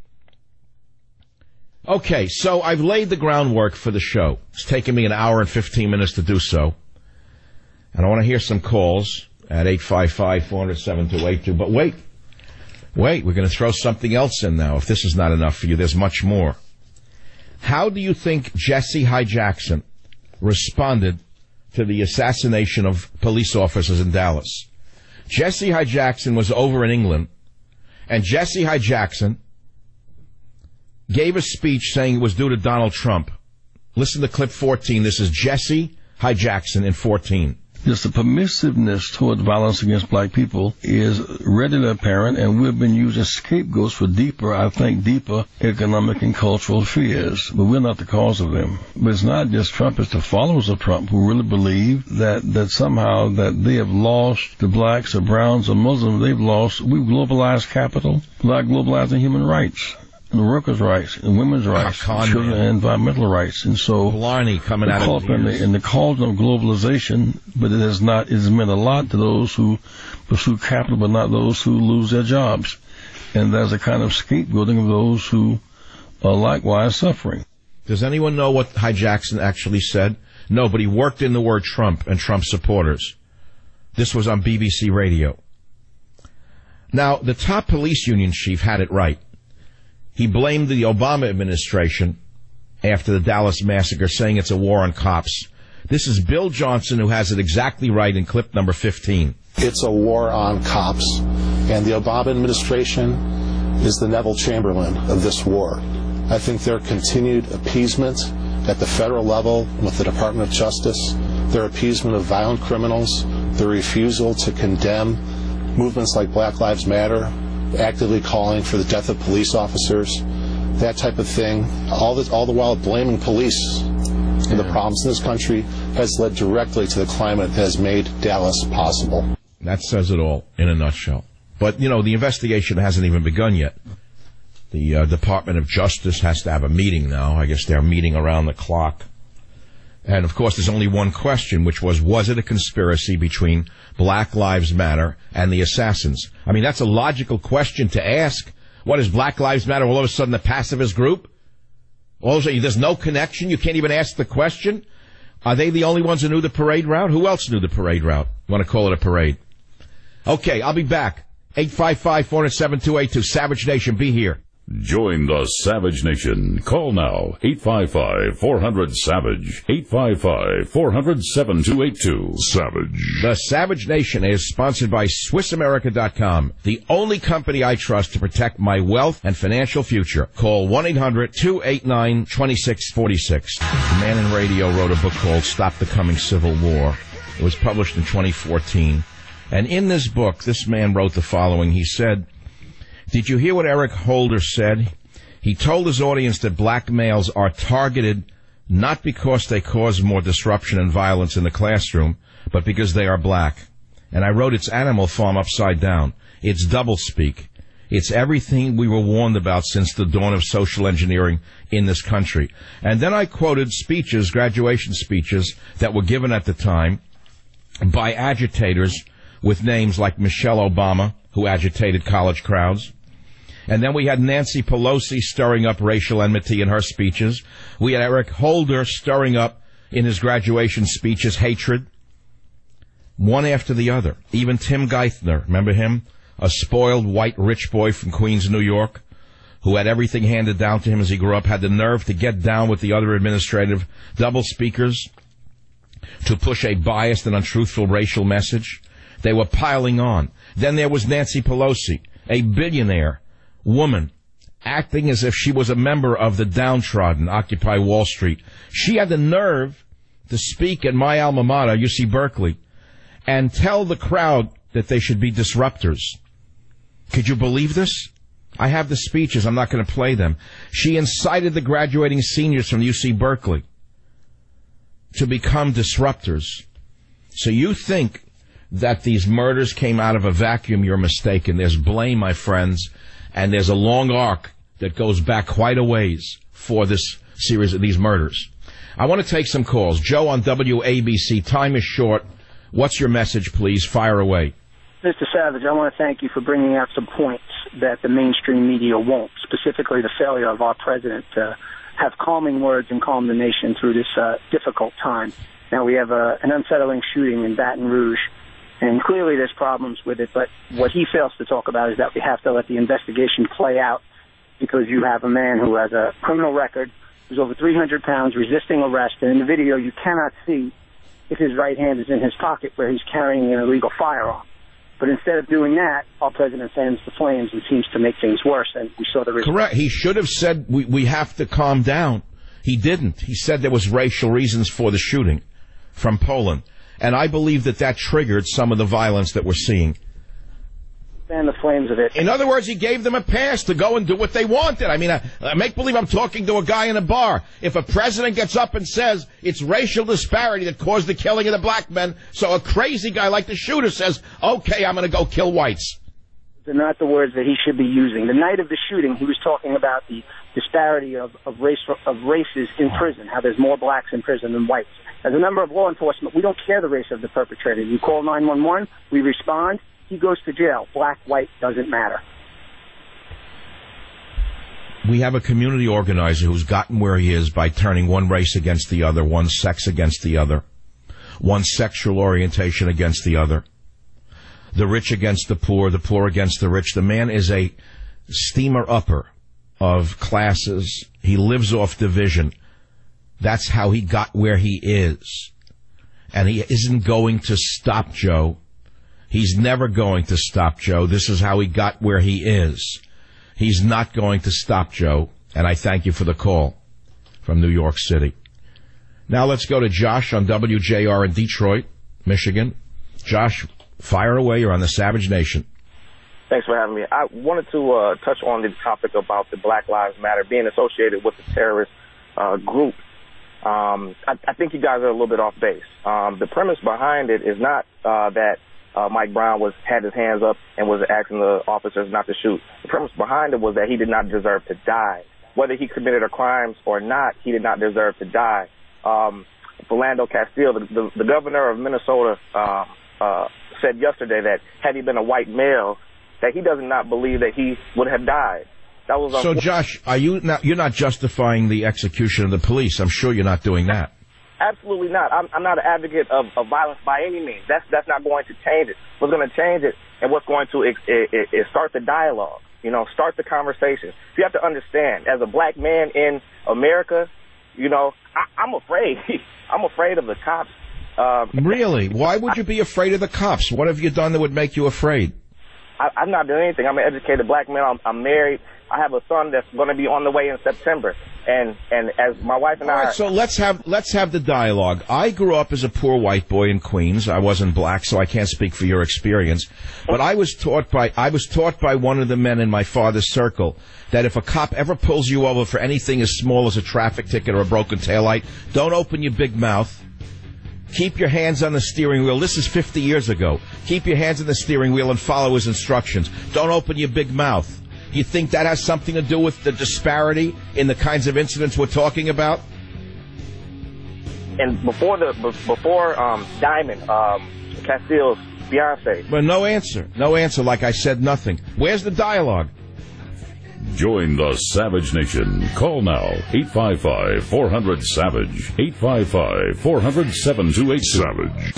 Okay, so I've laid the groundwork for the show. It's taken me an hour and fifteen minutes to do so. And I want to hear some calls at eight five five, four zero seven, two eight two. But wait, wait, we're going to throw something else in now. If this is not enough for you, there's much more. How do you think Jesse Hyde Jackson responded to the assassination of police officers in Dallas? Jesse Hyde Jackson was over in England, and Jesse Hyde Jackson gave a speech saying it was due to Donald Trump. Listen to clip fourteen. This is Jesse Hyde Jackson in fourteen. Just the permissiveness toward violence against black people is readily apparent, and we've been using scapegoats for deeper, I think, deeper economic and cultural fears. But we're not the cause of them. But it's not just Trump, it's the followers of Trump who really believe that, that somehow that they have lost the blacks or browns or Muslims, they've lost, we've globalized capital, like globalizing human rights. And workers' rights, and women's rights, oh, children and environmental rights. And so, Blarney coming out of and the, and the cause of globalization, but it has not, it has meant a lot to those who pursue capital, but not those who lose their jobs. And there's a kind of scapegoating of those who are likewise suffering. Does anyone know what Hyde Jackson actually said? No, but he worked in the word Trump and Trump supporters. This was on B B C Radio. Now, the top police union chief had it right. He blamed the Obama administration after the Dallas massacre, saying it's a war on cops. This is Bill Johnson, who has it exactly right in clip number fifteen. It's a war on cops, and the Obama administration is the Neville Chamberlain of this war. I think their continued appeasement at the federal level with the Department of Justice, their appeasement of violent criminals, their refusal to condemn movements like Black Lives Matter, actively calling for the death of police officers, that type of thing, all the, all the while blaming police for the problems in this country, has led directly to the climate that has made Dallas possible. That says it all in a nutshell. But, you know, the investigation hasn't even begun yet. The uh, Department of Justice has to have a meeting now. I guess they're meeting around the clock. And, of course, there's only one question, which was, was it a conspiracy between Black Lives Matter and the assassins? I mean, that's a logical question to ask. What is Black Lives Matter all of a sudden a pacifist group? All of a sudden, there's no connection? You can't even ask the question? Are they the only ones who knew the parade route? Who else knew the parade route? You want to call it a parade? Okay, I'll be back. eight five five, four zero seven, two eight two. Savage Nation, be here. Join the Savage Nation. Call now, eight five five, four hundred, SAVAGE, eight five five, four hundred, seven two eight two. Savage. The Savage Nation is sponsored by Swiss America dot com, the only company I trust to protect my wealth and financial future. Call one eight hundred, two eight nine, two six four six. The man in radio wrote a book called Stop the Coming Civil War. It was published in twenty fourteen. And in this book, this man wrote the following. He said, did you hear what Eric Holder said? He told his audience that black males are targeted not because they cause more disruption and violence in the classroom, but because they are black. And I wrote, it's Animal Farm upside down. It's doublespeak. It's everything we were warned about since the dawn of social engineering in this country. And then I quoted speeches, graduation speeches, that were given at the time by agitators with names like Michelle Obama, who agitated college crowds. And then we had Nancy Pelosi stirring up racial enmity in her speeches. We had Eric Holder stirring up in his graduation speeches hatred, one after the other. Even Tim Geithner, remember him? A spoiled white rich boy from Queens, New York, who had everything handed down to him as he grew up, had the nerve to get down with the other administrative double speakers to push a biased and untruthful racial message. They were piling on. Then there was Nancy Pelosi, a billionaire woman, acting as if she was a member of the downtrodden, Occupy Wall Street. She had the nerve to speak at my alma mater, U C Berkeley, and tell the crowd that they should be disruptors. Could you believe this? I have the speeches. I'm not going to play them. She incited the graduating seniors from U C Berkeley to become disruptors. So you think that these murders came out of a vacuum, you're mistaken. There's blame, my friends, and there's a long arc that goes back quite a ways for this series of these murders. I want to take some calls. Joe on W A B C. Time is short. What's your message, please? Fire away. Mister Savage, I want to thank you for bringing out some points that the mainstream media won't, specifically the failure of our president to have calming words and calm the nation through this uh, difficult time. Now, we have a, an unsettling shooting in Baton Rouge, and clearly there's problems with it, but what he fails to talk about is that we have to let the investigation play out, because you have a man who has a criminal record, who's over three hundred pounds, resisting arrest, and in the video you cannot see if his right hand is in his pocket where he's carrying an illegal firearm. But instead of doing that, our president fans the flames and seems to make things worse, and we saw the result. Correct. He should have said we, we have to calm down. He didn't. He said there was racial reasons for the shooting from Poland. And I believe that that triggered some of the violence that we're seeing. Fan the flames of it. In other words, he gave them a pass to go and do what they wanted. I mean, I, I make believe I'm talking to a guy in a bar. If a president gets up and says it's racial disparity that caused the killing of the black men, so a crazy guy like the shooter says, okay, I'm going to go kill whites. They're not the words that he should be using. The night of the shooting, he was talking about the disparity of, of, race, of races in prison, how there's more blacks in prison than whites. As a member of law enforcement, we don't care the race of the perpetrator. You call nine one one, we respond, he goes to jail. Black, white, doesn't matter. We have a community organizer who's gotten where he is by turning one race against the other, one sex against the other, one sexual orientation against the other, the rich against the poor, the poor against the rich. The man is a steamer upper of classes. He lives off division. That's how he got where he is. And he isn't going to stop Joe. He's never going to stop Joe. This is how he got where he is. He's not going to stop Joe. And I thank you for the call from New York City. Now let's go to Josh on W J R in Detroit, Michigan. Josh, fire away. You're on the Savage Nation. Thanks for having me. I wanted to uh, touch on the topic about the Black Lives Matter being associated with the terrorist uh, group. Um, I, I think you guys are a little bit off base. Um, the premise behind it is not uh, that uh, Mike Brown was had his hands up and was asking the officers not to shoot. The premise behind it was that he did not deserve to die. Whether he committed a crime or not, he did not deserve to die. Um, Philando Castile, the, the, the governor of Minnesota, uh, uh, said yesterday that had he been a white male, that he does not believe that he would have died. That was so, Josh, are you not, you're not justifying the execution of the police? I'm sure you're not doing that. Absolutely not. I'm, I'm not an advocate of, of violence by any means. That's that's not going to change it. What's going to change it and what's going to is, is, is start the dialogue, you know, start the conversation. So you have to understand, as a black man in America, you know, I, I'm afraid. I'm afraid of the cops. Um, really? Why would you be afraid of the cops? What have you done that would make you afraid? I, I've not done anything. I'm an educated black man. I'm, I'm married. I have a son that's going to be on the way in September, and and as my wife and All I. right, so let's have let's have the dialogue. I grew up as a poor white boy in Queens. I wasn't black, so I can't speak for your experience. But I was taught by I was taught by one of the men in my father's circle that if a cop ever pulls you over for anything as small as a traffic ticket or a broken taillight, don't open your big mouth. Keep your hands on the steering wheel. This is fifty years ago. Keep your hands on the steering wheel and follow his instructions. Don't open your big mouth. You think that has something to do with the disparity in the kinds of incidents we're talking about? And before the before um, Diamond, um, Castile's fiance. But no answer. No answer. Like I said, nothing. Where's the dialogue? Join the Savage Nation. Call now. eight five five, four hundred, SAVAGE. eight five five, four hundred, seven two eight two. SAVAGE.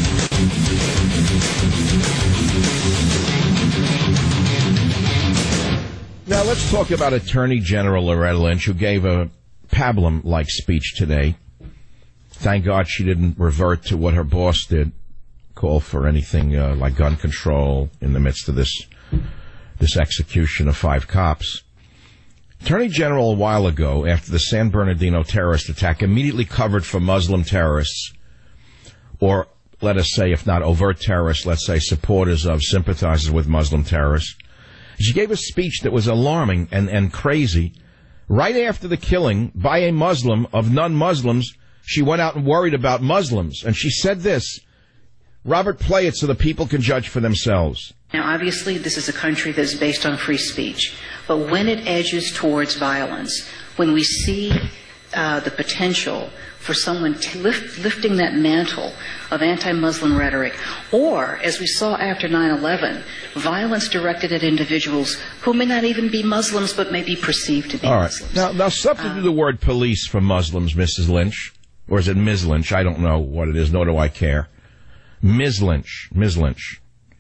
Now let's talk about Attorney General Loretta Lynch, who gave a pablum-like speech today. Thank God she didn't revert to what her boss did, call for anything uh, like gun control in the midst of this this execution of five cops. Attorney General a while ago, after the San Bernardino terrorist attack, immediately covered for Muslim terrorists, or let us say, if not overt terrorists, let's say supporters of, sympathizers with Muslim terrorists. She gave a speech that was alarming and, and crazy. Right after the killing by a Muslim of non-Muslims, she went out and worried about Muslims. And she said this. Robert, play it so the people can judge for themselves. Now, obviously, this is a country that is based on free speech. But when it edges towards violence, when we see uh, the potential for someone to lift, lifting that mantle of anti-Muslim rhetoric, or, as we saw after nine eleven, violence directed at individuals who may not even be Muslims but may be perceived to be All right. Muslims. Now, now substitute uh, the word police for Muslims, Missus Lynch. Or is it Miz Lynch? I don't know what it is, nor do I care. Miz Lynch. Miz Lynch.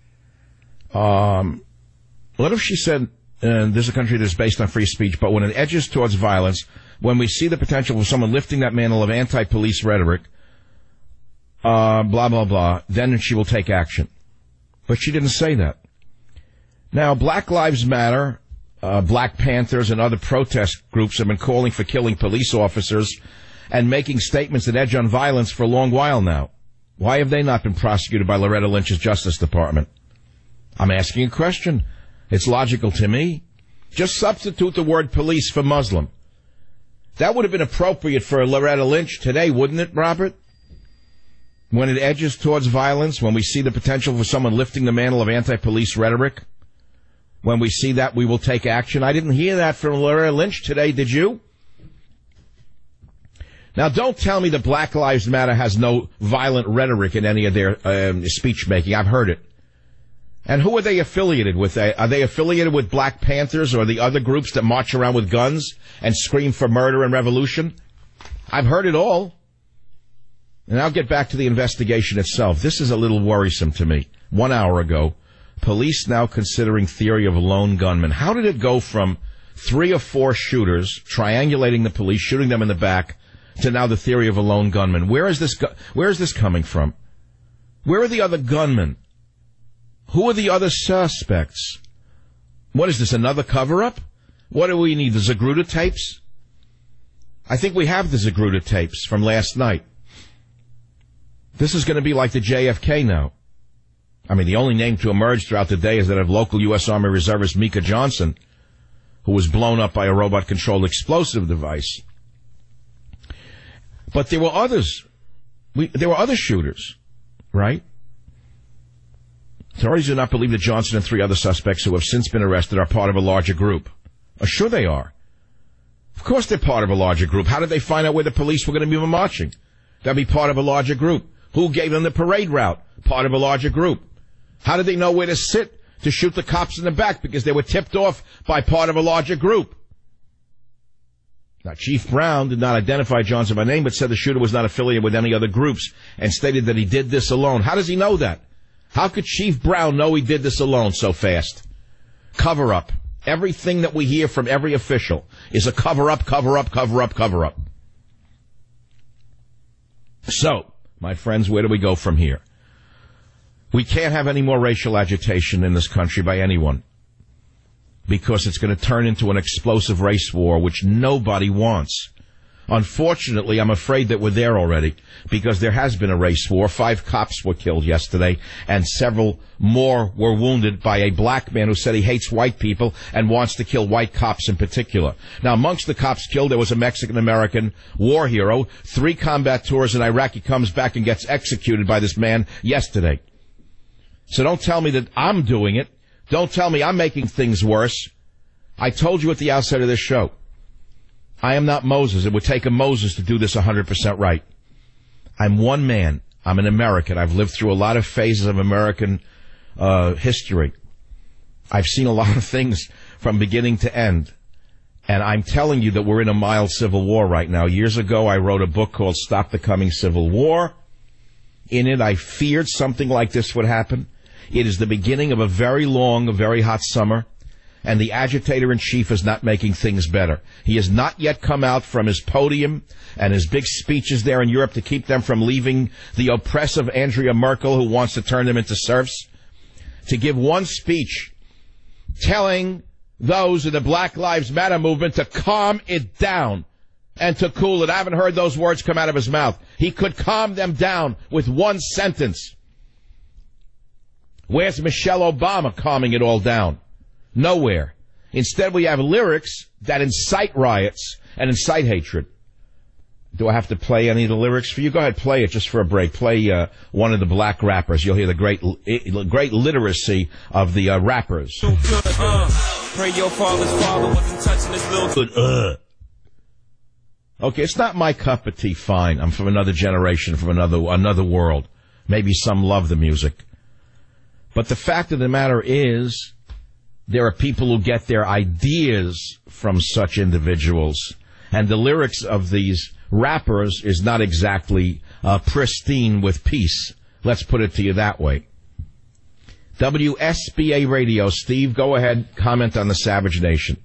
Um, what if she said, uh, this is a country that's based on free speech, but when it edges towards violence, when we see the potential for someone lifting that mantle of anti-police rhetoric, uh, blah, blah, blah, then she will take action. But she didn't say that. Now, Black Lives Matter, uh, Black Panthers, and other protest groups have been calling for killing police officers and making statements that edge on violence for a long while now. Why have they not been prosecuted by Loretta Lynch's Justice Department? I'm asking a question. It's logical to me. Just substitute the word police for Muslim. That would have been appropriate for Loretta Lynch today, wouldn't it, Robert? When it edges towards violence, when we see the potential for someone lifting the mantle of anti-police rhetoric, when we see that, we will take action. I didn't hear that from Loretta Lynch today, did you? Now, don't tell me that Black Lives Matter has no violent rhetoric in any of their um, speech-making. I've heard it. And who are they affiliated with? Are they affiliated with Black Panthers or the other groups that march around with guns and scream for murder and revolution? I've heard it all. And I'll get back to the investigation itself. This is a little worrisome to me. One hour ago, police now considering theory of lone gunman. How did it go from three or four shooters triangulating the police, shooting them in the back, to now the theory of a lone gunman? Where is this, where is this coming from? Where are the other gunmen? Who are the other suspects? What is this, another cover-up? What do we need, the Zagruda tapes? I think we have the Zagruda tapes from last night. This is going to be like the J F K now. I mean, the only name to emerge throughout the day is that of local U S Army Reservist Mika Johnson, who was blown up by a robot-controlled explosive device. But there were others. We, there were other shooters, right? Authorities do not believe that Johnson and three other suspects who have since been arrested are part of a larger group. Oh, sure they are. Of course they're part of a larger group. How did they find out where the police were going to be marching? That'd be part of a larger group. Who gave them the parade route? Part of a larger group. How did they know where to sit to shoot the cops in the back? Because they were tipped off by part of a larger group. Now, Chief Brown did not identify Johnson by name, but said the shooter was not affiliated with any other groups and stated that he did this alone. How does he know that? How could Chief Brown know he did this alone so fast? Cover up. Everything that we hear from every official is a cover up, cover up, cover up, cover up. So, my friends, where do we go from here? We can't have any more racial agitation in this country by anyone, because it's going to turn into an explosive race war, which nobody wants. Unfortunately, I'm afraid that we're there already, because there has been a race war. Five cops were killed yesterday, and several more were wounded by a black man who said he hates white people and wants to kill white cops in particular. Now, amongst the cops killed, there was a Mexican-American war hero, three combat tours in Iraq. He comes back and gets executed by this man yesterday. So don't tell me that I'm doing it. Don't tell me I'm making things worse. I told you at the outset of this show, I am not Moses. It would take a Moses to do this one hundred percent right. I'm one man. I'm an American. I've lived through a lot of phases of American uh, history. I've seen a lot of things from beginning to end. And I'm telling you that we're in a mild civil war right now. Years ago, I wrote a book called Stop the Coming Civil War. In it, I feared something like this would happen. It is the beginning of a very long, a very hot summer, and the agitator-in-chief is not making things better. He has not yet come out from his podium and his big speeches there in Europe to keep them from leaving the oppressive Angela Merkel, who wants to turn them into serfs, to give one speech telling those in the Black Lives Matter movement to calm it down and to cool it. I haven't heard those words come out of his mouth. He could calm them down with one sentence. Where's Michelle Obama calming it all down? Nowhere. Instead, we have lyrics that incite riots and incite hatred. Do I have to play any of the lyrics for you? Go ahead, play it just for a break. Play uh, one of the black rappers. You'll hear the great great literacy of the uh, rappers. So good, uh, pray your father's father wasn't touching this little good, uh. Okay, it's not my cup of tea, fine. I'm from another generation, from another another world. Maybe some love the music. But the fact of the matter is, there are people who get their ideas from such individuals. And the lyrics of these rappers is not exactly uh, pristine with peace. Let's put it to you that way. W S B A Radio. Steve, go ahead. Comment on the Savage Nation.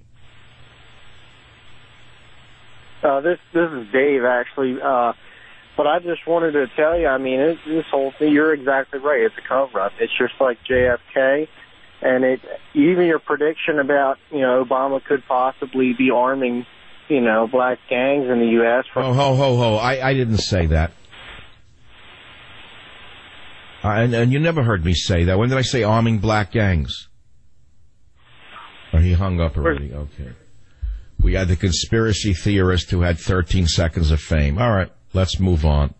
Uh, this this is Dave, actually. Uh, but I just wanted to tell you, I mean, it, this whole thing, you're exactly right. It's a cover-up. It's just like J F K. And it, even your prediction about, you know, Obama could possibly be arming, you know, black gangs in the U S For- oh, ho, ho, ho. I, I didn't say that. Uh, and, and you never heard me say that. When did I say arming black gangs? Oh, he hung up already. Okay. We had the conspiracy theorist who had thirteen seconds of fame. All right, let's move on.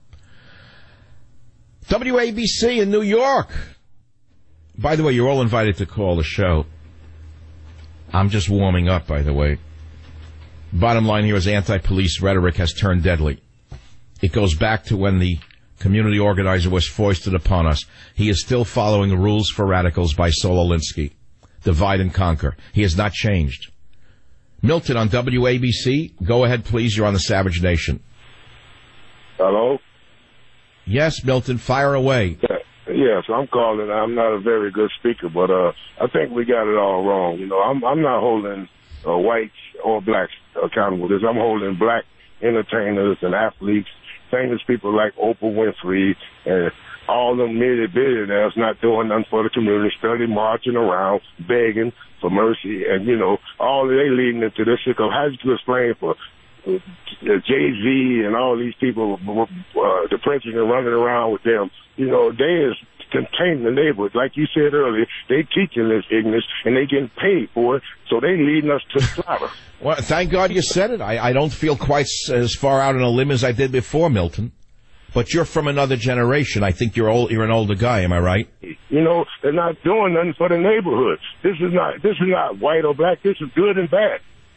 W A B C in New York. By the way, you're all invited to call the show. I'm just warming up, by the way. Bottom line here is anti-police rhetoric has turned deadly. It goes back to when the community organizer was foisted upon us. He is still following the Rules for Radicals by Saul Alinsky. Divide and conquer. He has not changed. Milton on W A B C. Go ahead, please. You're on the Savage Nation. Hello? Yes, Milton. Fire away. Yeah. Yes, I'm calling. I'm not a very good speaker, but uh, I think we got it all wrong. You know, I'm I'm not holding uh, whites or blacks accountable. This I'm holding black entertainers and athletes, famous people like Oprah Winfrey and all them million billionaires not doing nothing for the community, study marching around, begging for mercy, and you know, all they leading into this shit. How did you explain for uh, Jay-Z and all these people, uh, the president running around with them? You know, they is containing the neighborhood. Like you said earlier, they teaching this ignorance, and they getting paid for it, so they leading us to slaughter. Well, thank God you said it. I, I don't feel quite as far out on a limb as I did before, Milton. But you're from another generation. I think you're old. You're an older guy. Am I right? You know, they're not doing nothing for the neighborhood. This is not. This is not white or black. This is good and bad.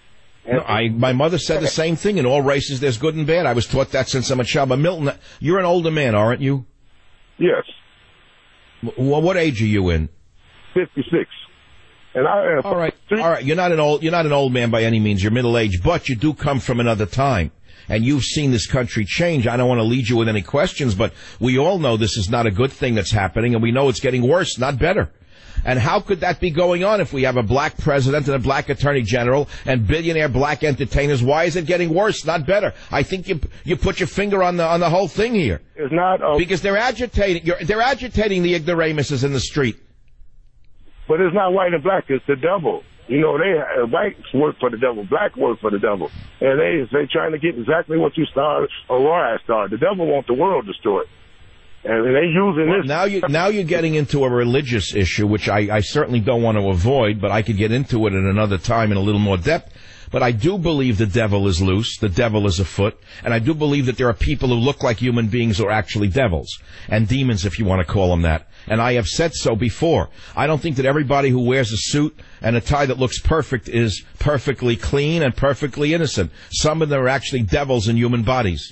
No, I, my mother said the same thing. In all races, there's good and bad. I was taught that since I'm a child. But Milton, you're an older man, aren't you? Yes. Well, what age are you in? fifty-six. And I, uh, all right, all right. You're not an old, you're not an old man by any means. You're middle aged, but you do come from another time, and you've seen this country change. I don't want to lead you with any questions, but we all know this is not a good thing that's happening, and we know it's getting worse, not better. And how could that be going on if we have a black president and a black attorney general and billionaire black entertainers? Why is it getting worse, not better? I think you you put your finger on the on the whole thing here. It's not uh, because they're agitating. You're, they're agitating the ignoramuses in the street. But it's not white and black. It's the devil. You know, they uh, whites work for the devil, black work for the devil, and they they trying to get exactly what you started or Roy started. The devil wants the world destroyed. And they using well, this. Now, you, now you're getting into a religious issue, which I, I certainly don't want to avoid, but I could get into it at another time in a little more depth. But I do believe the devil is loose, the devil is afoot, and I do believe that there are people who look like human beings who are actually devils, and demons, if you want to call them that. And I have said so before. I don't think that everybody who wears a suit and a tie that looks perfect is perfectly clean and perfectly innocent. Some of them are actually devils in human bodies.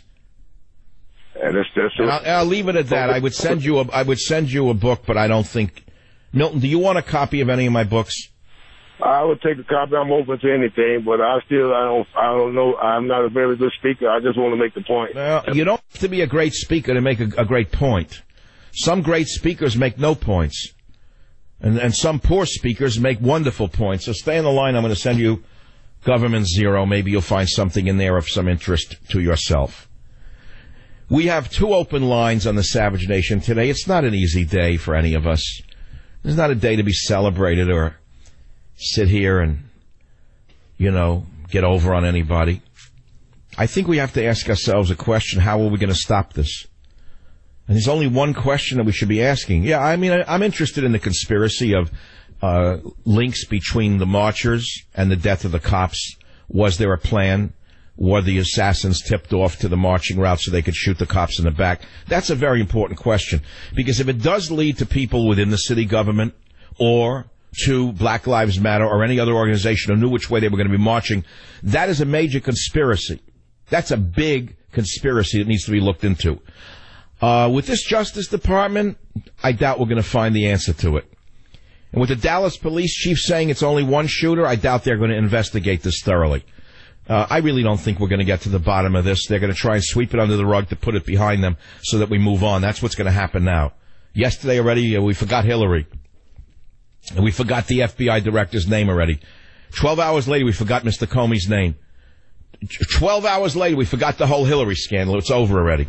And it's just, and I'll, I'll leave it at that. I would send you a, I would send you a book, but I don't think. Milton, do you want a copy of any of my books? I would take a copy. I'm open to anything, but I still, I don't, I don't know. I'm not a very good speaker. I just want to make the point. Well, you don't have to be a great speaker to make a, a great point. Some great speakers make no points, and and some poor speakers make wonderful points. So stay on the line. I'm going to send you Government Zero. Maybe you'll find something in there of some interest to yourself. We have two open lines on the Savage Nation today. It's not an easy day for any of us. It's not a day to be celebrated or sit here and, you know, get over on anybody. I think we have to ask ourselves a question: how are we going to stop this? And there's only one question that we should be asking. Yeah, I mean, I, I'm interested in the conspiracy of uh links between the marchers and the death of the cops. Was there a plan? Were the assassins tipped off to the marching route so they could shoot the cops in the back? That's a very important question, because if it does lead to people within the city government or to Black Lives Matter or any other organization who knew which way they were going to be marching, that is a major conspiracy. That's a big conspiracy that needs to be looked into. Uh, with this Justice Department, I doubt we're going to find the answer to it. And with the Dallas police chief saying it's only one shooter, I doubt they're going to investigate this thoroughly. Uh, I really don't think we're going to get to the bottom of this. They're going to try and sweep it under the rug to put it behind them so that we move on. That's what's going to happen now. Yesterday already, uh, we forgot Hillary. And we forgot the F B I director's name already. Twelve hours later, we forgot Mister Comey's name. Twelve hours later, we forgot the whole Hillary scandal. It's over already.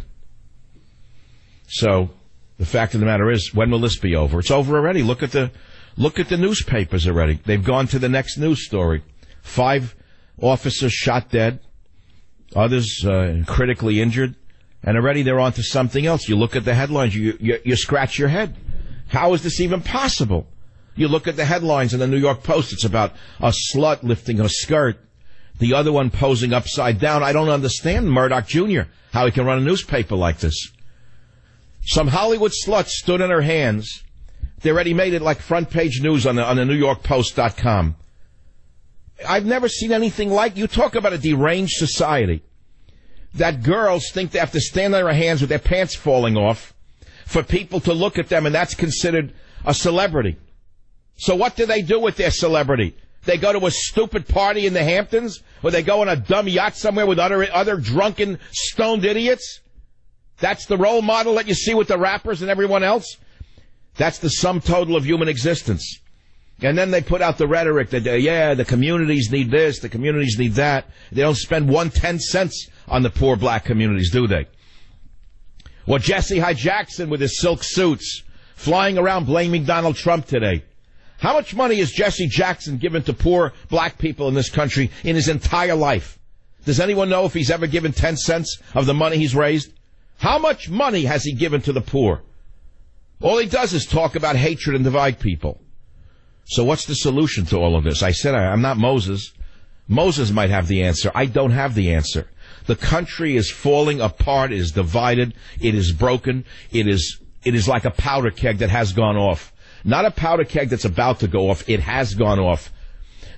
So, the fact of the matter is, when will this be over? It's over already. Look at the, look at the newspapers already. They've gone to the next news story. Five officers shot dead, others uh, critically injured, and already they're on to something else. You look at the headlines, you, you you scratch your head. How is this even possible? You look at the headlines in the New York Post, it's about a slut lifting her skirt, the other one posing upside down. I don't understand Murdoch Junior, how he can run a newspaper like this. Some Hollywood slut stood in her hands. They already made it like front page news on the on the New York Post dot com. I've never seen anything like, you talk about a deranged society, that girls think they have to stand on their hands with their pants falling off for people to look at them, and that's considered a celebrity. So what do they do with their celebrity? They go to a stupid party in the Hamptons, or they go on a dumb yacht somewhere with other other drunken, stoned idiots? That's the role model that you see with the rappers and everyone else? That's the sum total of human existence. And then they put out the rhetoric that, uh, yeah, the communities need this, the communities need that. They don't spend one ten cents on the poor black communities, do they? Or Jesse Hyde Jackson with his silk suits, flying around blaming Donald Trump today. How much money has Jesse Jackson given to poor black people in this country in his entire life? Does anyone know if he's ever given ten cents of the money he's raised? How much money has he given to the poor? All he does is talk about hatred and divide people. So what's the solution to all of this? I said I, I'm not Moses. Moses might have the answer. I don't have the answer. The country is falling apart, it is divided, it is broken, it is it is like a powder keg that has gone off. Not a powder keg that's about to go off, it has gone off.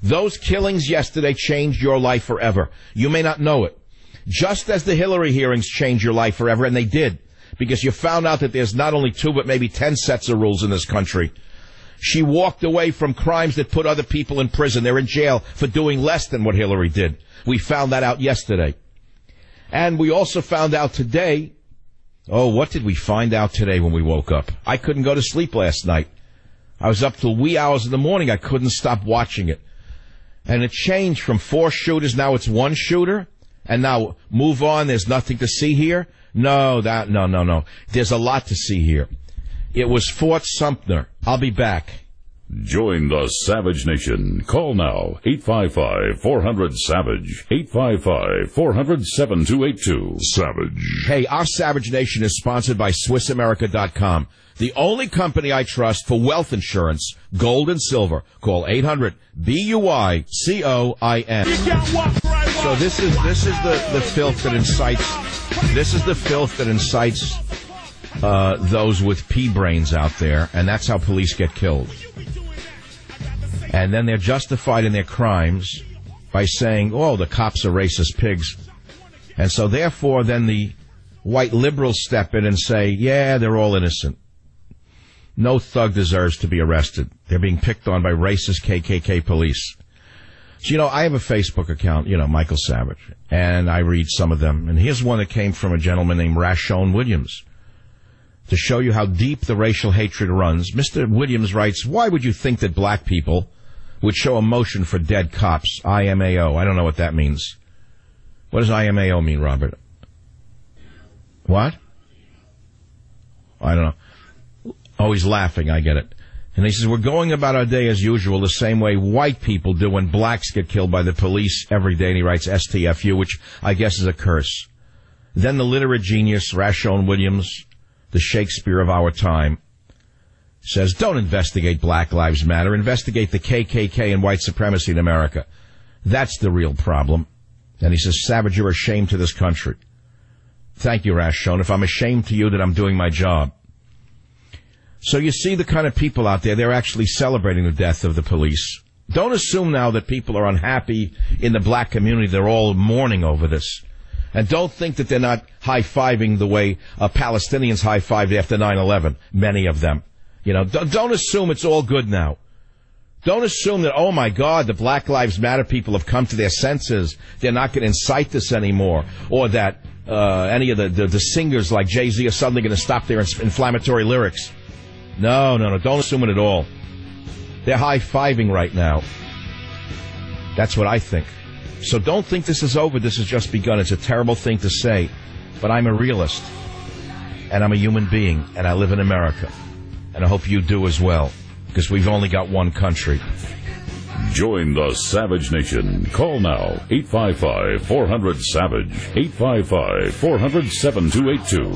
Those killings yesterday changed your life forever. You may not know it. Just as the Hillary hearings changed your life forever, and they did, because you found out that there's not only two but maybe ten sets of rules in this country. She walked away from crimes that put other people in prison. They're in jail for doing less than what Hillary did. We found that out yesterday. And we also found out today, oh, what did we find out today when we woke up? I couldn't go to sleep last night. I was up till wee hours in the morning. I couldn't stop watching it. And it changed from four shooters, now it's one shooter. And now, move on, there's nothing to see here? No, that, no, no, no. There's a lot to see here. It was Fort Sumter. I'll be back. Join the Savage Nation. Call now, eight five five, four hundred, SAVAGE, eight five five, four hundred, seven two eight two. Savage. Hey, our Savage Nation is sponsored by Swiss America dot com, the only company I trust for wealth insurance, gold and silver. Call eight hundred, B U I C O I N. So this is this is the, the filth that incites, this is the filth that incites uh, those with pea brains out there, and that's how police get killed. And then they're justified in their crimes by saying, oh, the cops are racist pigs. And so therefore then the white liberals step in and say, yeah, they're all innocent. No thug deserves to be arrested. They're being picked on by racist K K K police. So, you know, I have a Facebook account, you know, Michael Savage, and I read some of them. And here's one that came from a gentleman named Rashon Williams. To show you how deep the racial hatred runs, Mister Williams writes, why would you think that black people would show emotion for dead cops? I M A O. I don't know what that means. What does I M A O mean, Robert? What? I don't know. Oh, he's laughing. I get it. And he says, we're going about our day as usual the same way white people do when blacks get killed by the police every day. And he writes S T F U, which I guess is a curse. Then the literate genius, Rashon Williams, the Shakespeare of our time, says, don't investigate Black Lives Matter. Investigate the K K K and white supremacy in America. That's the real problem. And he says, Savage, you're a shame to this country. Thank you, Rashon. If I'm ashamed to you, that I'm doing my job. So you see the kind of people out there, they're actually celebrating the death of the police. Don't assume now that people are unhappy in the black community. They're all mourning over this. And don't think that they're not high-fiving the way uh, Palestinians high-fived after nine eleven, many of them. You know, don't, don't assume it's all good now. Don't assume that, oh, my God, the Black Lives Matter people have come to their senses. They're not going to incite this anymore. Or that uh, any of the, the, the singers like Jay-Z are suddenly going to stop their inflammatory lyrics. No, no, no, don't assume it at all. They're high-fiving right now. That's what I think. So don't think this is over. This has just begun. It's a terrible thing to say, but I'm a realist, and I'm a human being, and I live in America, and I hope you do as well, because we've only got one country. Join the Savage Nation. Call now, eight five five, four hundred, SAVAGE, eight five five, four hundred, seven two eight two.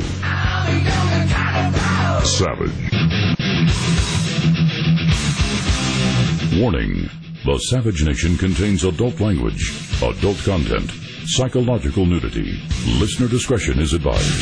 Savage. Warning. The Savage Nation contains adult language, adult content, psychological nudity. Listener discretion is advised.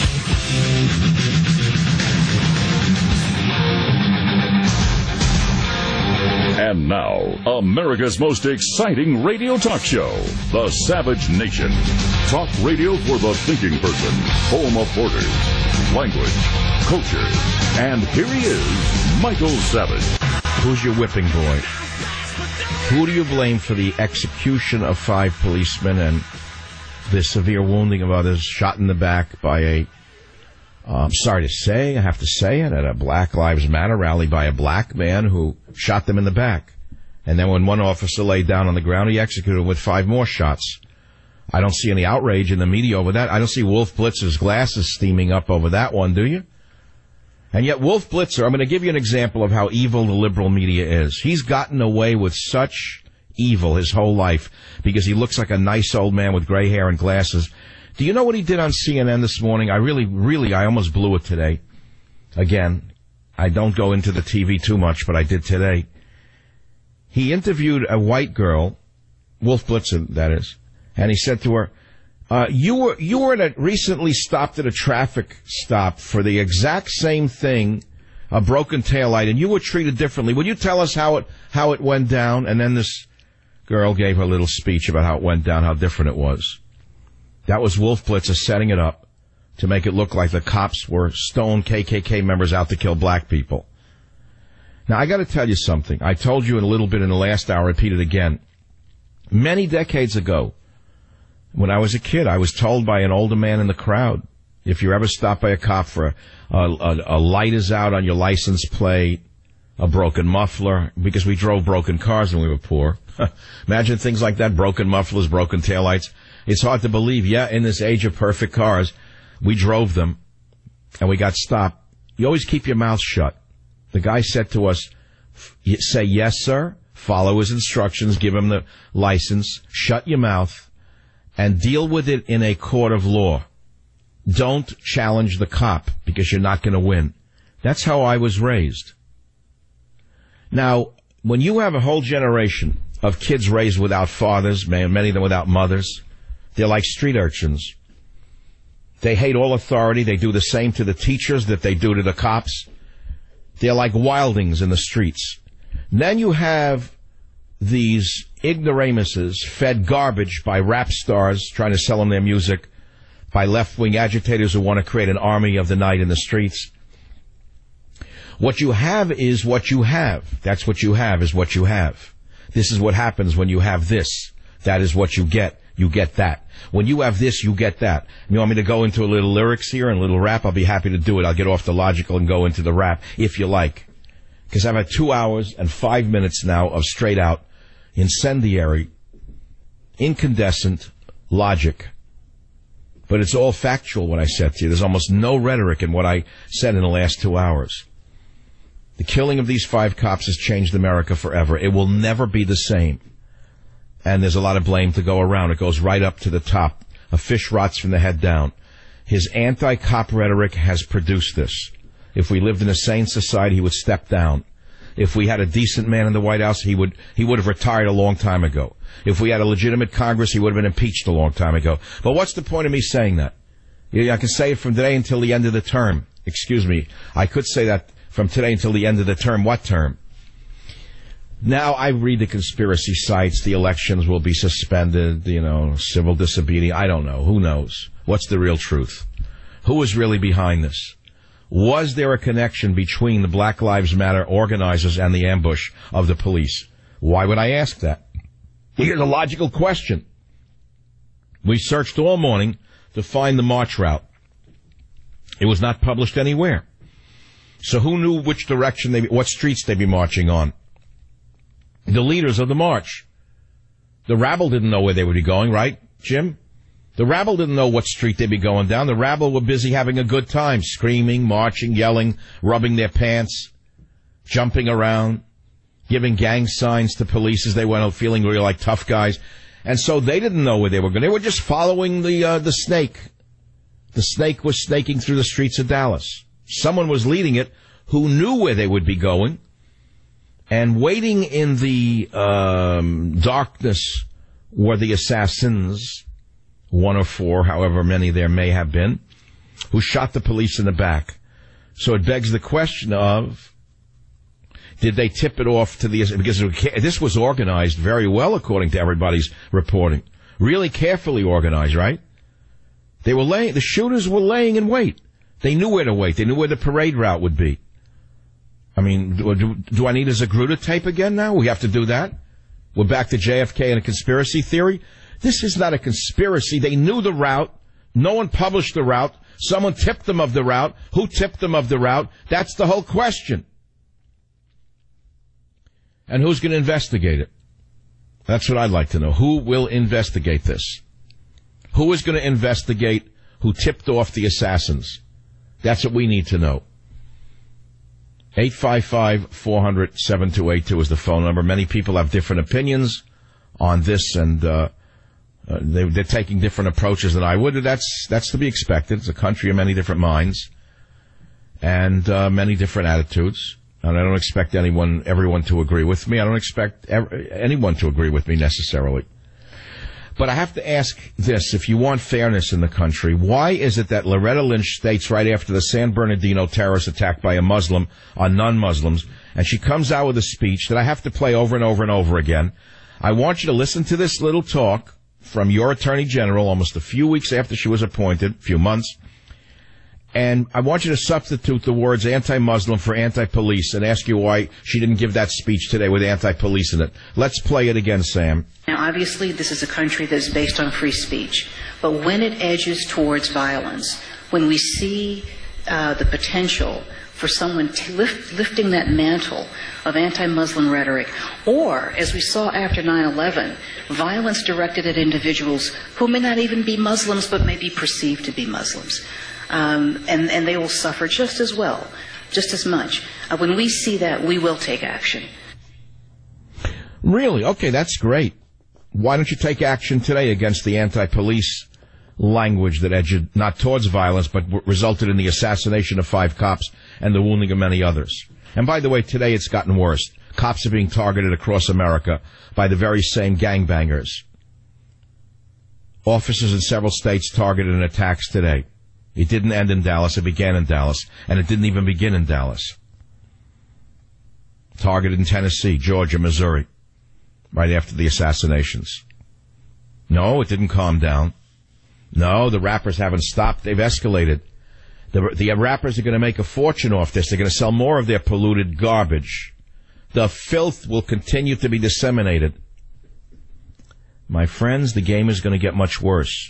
And now, America's most exciting radio talk show, The Savage Nation. Talk radio for the thinking person, home of borders, language, culture. And here he is, Michael Savage. Who's your whipping boy? Who do you blame for the execution of five policemen and the severe wounding of others, shot in the back by a, uh, I'm sorry to say, I have to say it, at a Black Lives Matter rally by a black man who shot them in the back. And then when one officer laid down on the ground, he executed him with five more shots. I don't see any outrage in the media over that. I don't see Wolf Blitzer's glasses steaming up over that one, do you? And yet Wolf Blitzer, I'm going to give you an example of how evil the liberal media is. He's gotten away with such evil his whole life because he looks like a nice old man with gray hair and glasses. Do you know what he did on C N N this morning? I really, really, I almost blew it today. Again, I don't go into the T V too much, but I did today. He interviewed a white girl, Wolf Blitzer, that is, and he said to her, Uh, you were you were at a, recently stopped at a traffic stop for the exact same thing, a broken taillight, and you were treated differently. Would you tell us how it how it went down? And then this girl gave her little speech about how it went down, how different it was. That was Wolf Blitzer setting it up to make it look like the cops were stone K K K members out to kill black people. Now, I got to tell you something. I told you in a little bit in the last hour, repeat it again. Many decades ago, when I was a kid, I was told by an older man in the crowd, if you're ever stopped by a cop for a, a, a light is out on your license plate, a broken muffler, because we drove broken cars when we were poor. Imagine things like that, broken mufflers, broken taillights. It's hard to believe, yeah, in this age of perfect cars, we drove them, and we got stopped. You always keep your mouth shut. The guy said to us, say yes, sir, follow his instructions, give him the license, shut your mouth, and deal with it in a court of law. Don't challenge the cop, because you're not going to win. That's how I was raised. Now, when you have a whole generation of kids raised without fathers, many of them without mothers, they're like street urchins. They hate all authority. They do the same to the teachers that they do to the cops. They're like wildings in the streets. Then you have these ignoramuses fed garbage by rap stars trying to sell them their music, by left-wing agitators who want to create an army of the night in the streets. What you have is what you have. That's what you have is what you have. This is what happens when you have this. That is what you get. You get that. When you have this, you get that. You want me to go into a little lyrics here and a little rap? I'll be happy to do it. I'll get off the logical and go into the rap, if you like. Because I've had two hours and five minutes now of straight-out, incendiary, incandescent logic. But it's all factual, what I said to you. There's almost no rhetoric in what I said in the last two hours. The killing of these five cops has changed America forever. It will never be the same. And there's a lot of blame to go around. It goes right up to the top. A fish rots from the head down. His anti-cop rhetoric has produced this. If we lived in a sane society, he would step down. If we had a decent man in the White House, he would he would have retired a long time ago. If we had a legitimate Congress, he would have been impeached a long time ago. But what's the point of me saying that? I can say it from today until the end of the term. Excuse me. I could say that from today until the end of the term. What term? Now I read the conspiracy sites. The elections will be suspended, you know, civil disobedience. I don't know. Who knows? What's the real truth? Who is really behind this? Was there a connection between the Black Lives Matter organizers and the ambush of the police? Why would I ask that? Here's a logical question. We searched all morning to find the march route. It was not published anywhere. So who knew which direction they, what streets they'd be marching on? The leaders of the march. The rabble didn't know where they would be going, right, Jim? The rabble didn't know what street they'd be going down. The rabble were busy having a good time, screaming, marching, yelling, rubbing their pants, jumping around, giving gang signs to police as they went out, feeling really like tough guys. And so they didn't know where they were going. They were just following the uh, the snake. The snake was snaking through the streets of Dallas. Someone was leading it who knew where they would be going. And waiting in the um, darkness were the assassins, one or four, however many there may have been, who shot the police in the back. So it begs the question of, did they tip it off to the... Because this was organized very well, according to everybody's reporting. Really carefully organized, right? They were laying... The shooters were laying in wait. They knew where to wait. They knew where the parade route would be. I mean, do, do, do I need a Zagruda tape again now? We have to do that? We're back to J F K and a conspiracy theory? This is not a conspiracy. They knew the route. No one published the route. Someone tipped them of the route. Who tipped them of the route? That's the whole question. And who's going to investigate it? That's what I'd like to know. Who will investigate this? Who is going to investigate who tipped off the assassins? That's what we need to know. eight five five, four hundred, seven two eight two is the phone number. Many people have different opinions on this, and uh, uh, they, they're taking different approaches than I would. That's that's to be expected. It's a country of many different minds and uh, many different attitudes. And I don't expect anyone, everyone to agree with me. I don't expect ever, anyone to agree with me necessarily. But I have to ask this. If you want fairness in the country, why is it that Loretta Lynch states right after the San Bernardino terrorist attack by a Muslim on non-Muslims, and she comes out with a speech that I have to play over and over and over again, I want you to listen to this little talk from your Attorney General almost a few weeks after she was appointed, a few months. And I want you to substitute the words anti-Muslim for anti-police and ask you why she didn't give that speech today with anti-police in it. Let's play it again, Sam. Now, obviously, this is a country that is based on free speech. But when it edges towards violence, when we see uh, the potential for someone t- lift, lifting that mantle of anti-Muslim rhetoric, or, as we saw after nine eleven, violence directed at individuals who may not even be Muslims but may be perceived to be Muslims. Um, and, and they will suffer just as well, just as much. Uh, when we see that, we will take action. Really? Okay, that's great. Why don't you take action today against the anti-police language that edged not towards violence, but w- resulted in the assassination of five cops and the wounding of many others? And by the way, today it's gotten worse. Cops are being targeted across America by the very same gangbangers. Officers in several states targeted in attacks today. It didn't end in Dallas. It began in Dallas. And it didn't even begin in Dallas. Targeted in Tennessee, Georgia, Missouri, right after the assassinations. No, it didn't calm down. No, the rappers haven't stopped. They've escalated. The, the rappers are going to make a fortune off this. They're going to sell more of their polluted garbage. The filth will continue to be disseminated. My friends, the game is going to get much worse.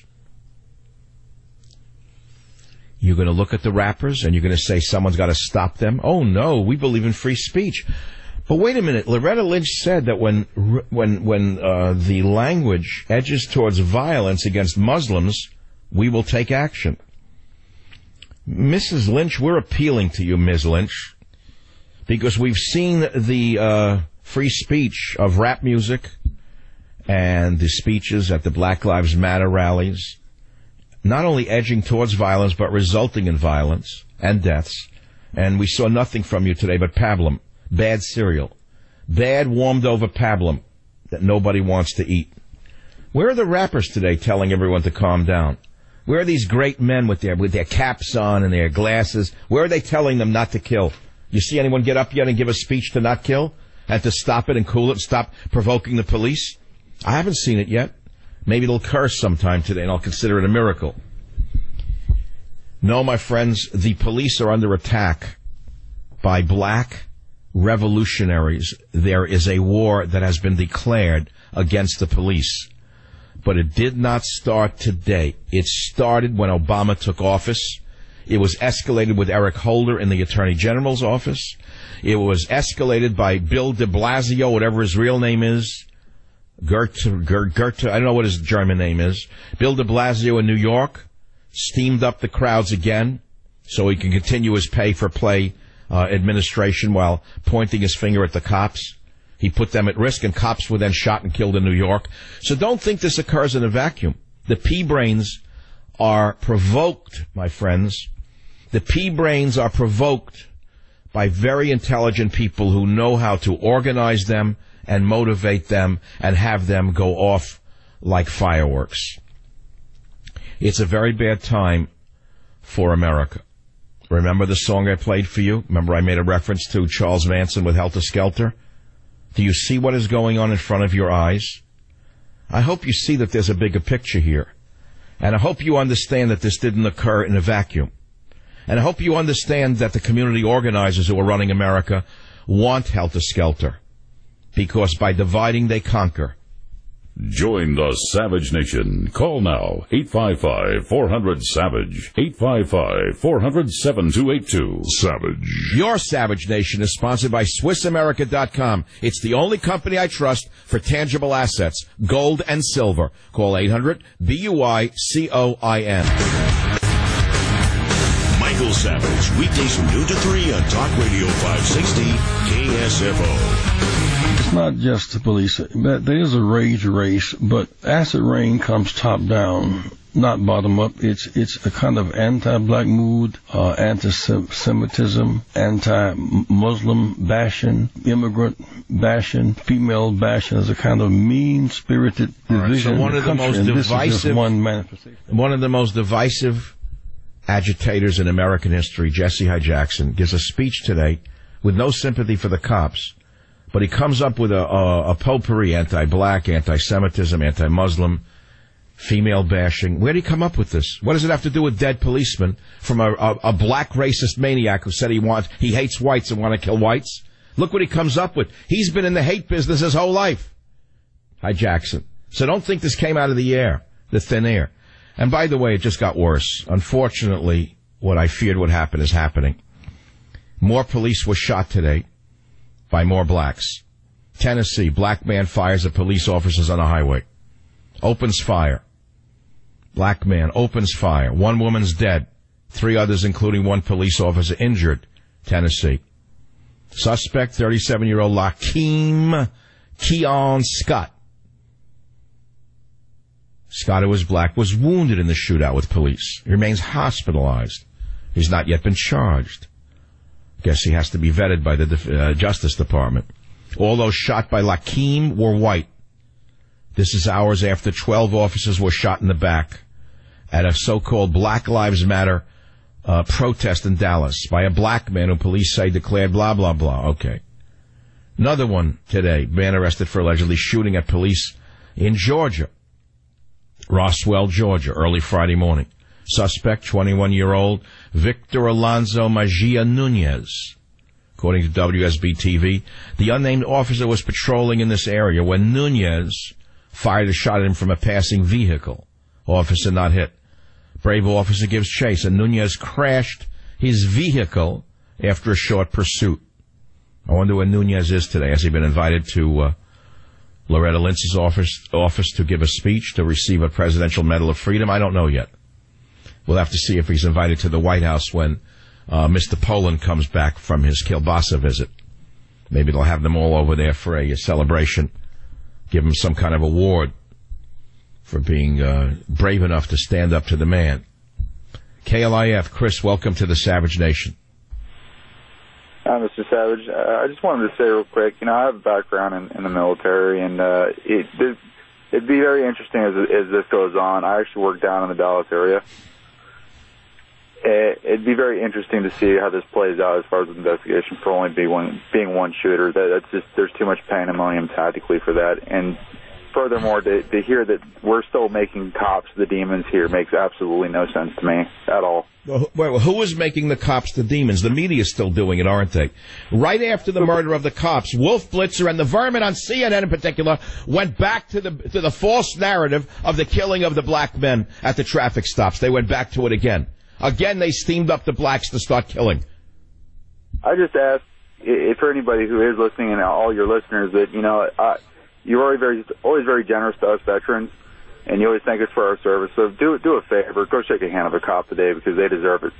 You're going to look at the rappers and you're going to say someone's got to stop them. Oh, no, we believe in free speech. But wait a minute. Loretta Lynch said that when when when uh, the language edges towards violence against Muslims, we will take action. Missus Lynch, we're appealing to you, Miz Lynch, because we've seen the uh, free speech of rap music and the speeches at the Black Lives Matter rallies not only edging towards violence, but resulting in violence and deaths. And we saw nothing from you today but pablum, bad cereal, bad warmed-over pablum that nobody wants to eat. Where are the rappers today telling everyone to calm down? Where are these great men with their with their caps on and their glasses? Where are they telling them not to kill? You see anyone get up yet and give a speech to not kill and to stop it and cool it and stop provoking the police? I haven't seen it yet. Maybe it'll curse sometime today, and I'll consider it a miracle. No, my friends, the police are under attack by black revolutionaries. There is a war that has been declared against the police. But it did not start today. It started when Obama took office. It was escalated with Eric Holder in the Attorney General's office. It was escalated by Bill de Blasio, whatever his real name is. Gert, Gert, Gert, I don't know what his German name is. Bill de Blasio in New York steamed up the crowds again so he can continue his pay-for-play uh, administration while pointing his finger at the cops. He put them at risk, and cops were then shot and killed in New York. So don't think this occurs in a vacuum. The pea-brains are provoked, my friends. The pea-brains are provoked by very intelligent people who know how to organize them and motivate them and have them go off like fireworks. It's a very bad time for America. Remember the song I played for you? Remember I made a reference to Charles Manson with Helter Skelter? Do you see what is going on in front of your eyes? I hope you see that there's a bigger picture here. And I hope you understand that this didn't occur in a vacuum. And I hope you understand that the community organizers who are running America want Helter Skelter. Because by dividing, they conquer. Join the Savage Nation. Call now, eight five five, four hundred, SAVAGE, eight five five, four hundred, seven two eight two. Savage. Your Savage Nation is sponsored by Swiss America dot com. It's the only company I trust for tangible assets, gold and silver. Call eight hundred, B U I C O I N. Michael Savage, weekdays from noon to three on Talk Radio five sixty K S F O. It's not just the police. There is a rage race, but acid rain comes top down, not bottom up. It's it's a kind of anti-black mood, uh, anti-Semitism, anti-Muslim bashing, immigrant bashing, female bashing. There's a kind of mean-spirited division. Right, so one in of the the country, most and this divisive, is just one manifestation. One of the most divisive agitators in American history, Jesse Hy Jackson, gives a speech today with no sympathy for the cops, But he comes up with a, a, a potpourri, anti-black, anti-Semitism, anti-Muslim, female bashing. Where did he come up with this? What does it have to do with dead policemen from a, a, a black racist maniac who said he wants, he hates whites and want to kill whites? Look what he comes up with. He's been in the hate business his whole life. Hi, Jackson. So don't think this came out of the air, the thin air. And by the way, it just got worse. Unfortunately, what I feared would happen is happening. More police were shot today by more blacks. Tennessee, black man fires at police officers on a highway. Opens fire. Black man opens fire. One woman's dead. Three others, including one police officer, injured. Tennessee. Suspect, thirty-seven-year-old Lakeem Keon Scott. Scott, who was black, was wounded in the shootout with police. He remains hospitalized. He's not yet been charged. Guess he has to be vetted by the uh, Justice Department. All those shot by Lakeem were white. This is hours after twelve officers were shot in the back at a so-called Black Lives Matter uh, protest in Dallas by a black man who police say declared blah, blah, blah. Okay. Another one today, man arrested for allegedly shooting at police in Georgia. Roswell, Georgia, early Friday morning. Suspect, twenty-one-year-old Victor Alonzo Magia Nunez. According to W S B T V, the unnamed officer was patrolling in this area when Nunez fired a shot at him from a passing vehicle. Officer not hit. Brave officer gives chase, and Nunez crashed his vehicle after a short pursuit. I wonder where Nunez is today. Has he been invited to uh, Loretta Lynch's office, office to give a speech, to receive a Presidential Medal of Freedom? I don't know yet. We'll have to see if he's invited to the White House when uh, Mister Poland comes back from his kielbasa visit. Maybe they'll have them all over there for a, a celebration. Give him some kind of award for being uh, brave enough to stand up to the man. K L I F, Chris, welcome to the Savage Nation. Hi, Mister Savage. Uh, I just wanted to say real quick, you know, I have a background in, in the military, and uh, it, it, it'd be very interesting as, as this goes on. I actually work down in the Dallas area. It, it'd be very interesting to see how this plays out as far as the investigation for only being one, being one shooter. That, that's just, there's too much pandemonium tactically for that. And furthermore, to, to hear that we're still making cops the demons here makes absolutely no sense to me at all. Well, well, who is making the cops the demons? The media's still doing it, aren't they? Right after the murder of the cops, Wolf Blitzer and the vermin on C N N in particular went back to the to the false narrative of the killing of the black men at the traffic stops. They went back to it again. Again, they steamed up the blacks to start killing. I just ask, if for anybody who is listening and all your listeners, that, you know, uh, you're always very, always very generous to us veterans, and you always thank us for our service. So do do a favor. Go shake a hand of a cop today because they deserve it.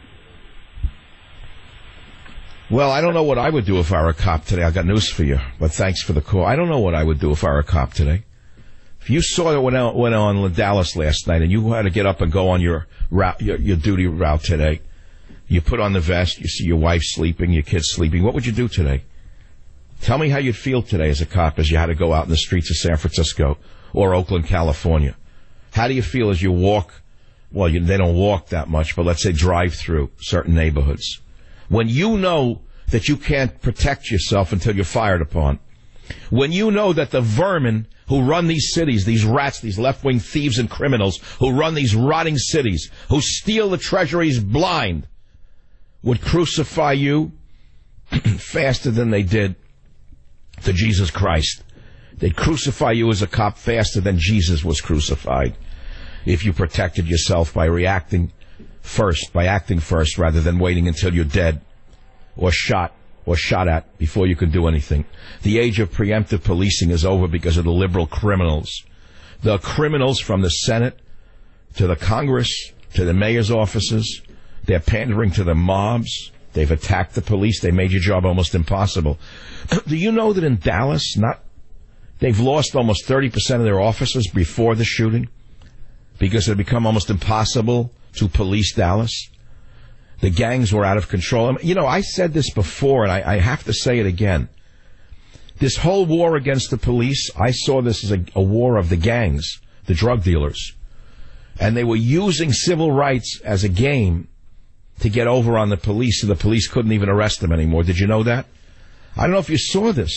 Well, I don't know what I would do if I were a cop today. I got news for you, but thanks for the call. I don't know what I would do if I were a cop today. If you saw what went on, went on in Dallas last night and you had to get up and go on your route, your, your duty route today, you put on the vest, you see your wife sleeping, your kids sleeping, what would you do today? Tell me how you'd feel today as a cop as you had to go out in the streets of San Francisco or Oakland, California. How do you feel as you walk? Well, you, they don't walk that much, but let's say drive through certain neighborhoods. When you know that you can't protect yourself until you're fired upon. When you know that the vermin who run these cities, these rats, these left-wing thieves and criminals who run these rotting cities, who steal the treasuries blind, would crucify you faster than they did to Jesus Christ. They'd crucify you as a cop faster than Jesus was crucified if you protected yourself by reacting first, by acting first, rather than waiting until you're dead or shot or shot at before you can do anything. The age of preemptive policing is over because of the liberal criminals. The criminals from the Senate to the Congress to the mayor's offices, they're pandering to the mobs. They've attacked the police. They made your job almost impossible. Do you know that in Dallas, not they've lost almost thirty percent of their officers before the shooting because it had become almost impossible to police Dallas? The gangs were out of control. You know, I said this before, and I, I have to say it again. This whole war against the police, I saw this as a, a war of the gangs, the drug dealers. And they were using civil rights as a game to get over on the police, so the police couldn't even arrest them anymore. Did you know that? I don't know if you saw this.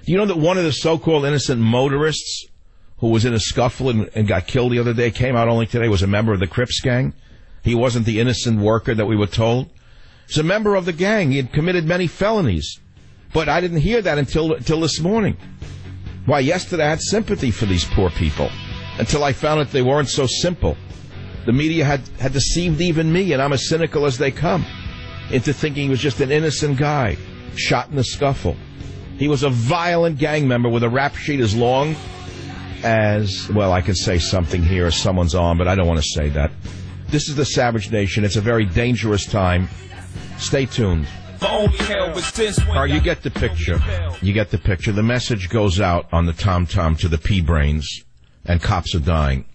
Do you know that one of the so-called innocent motorists who was in a scuffle and, and got killed the other day, came out only today, was a member of the Crips gang? He wasn't the innocent worker that we were told. He's a member of the gang. He had committed many felonies. But I didn't hear that until, until this morning. Why, yesterday I had sympathy for these poor people until I found out they weren't so simple. The media had, had deceived even me, and I'm as cynical as they come, into thinking he was just an innocent guy shot in a scuffle. He was a violent gang member with a rap sheet as long as, well, I can say something here, someone's arm, but I don't want to say that. This is the Savage Nation. It's a very dangerous time. Stay tuned. All right, you get the picture. You get the picture. The message goes out on the tom-tom to the P-brains, and cops are dying.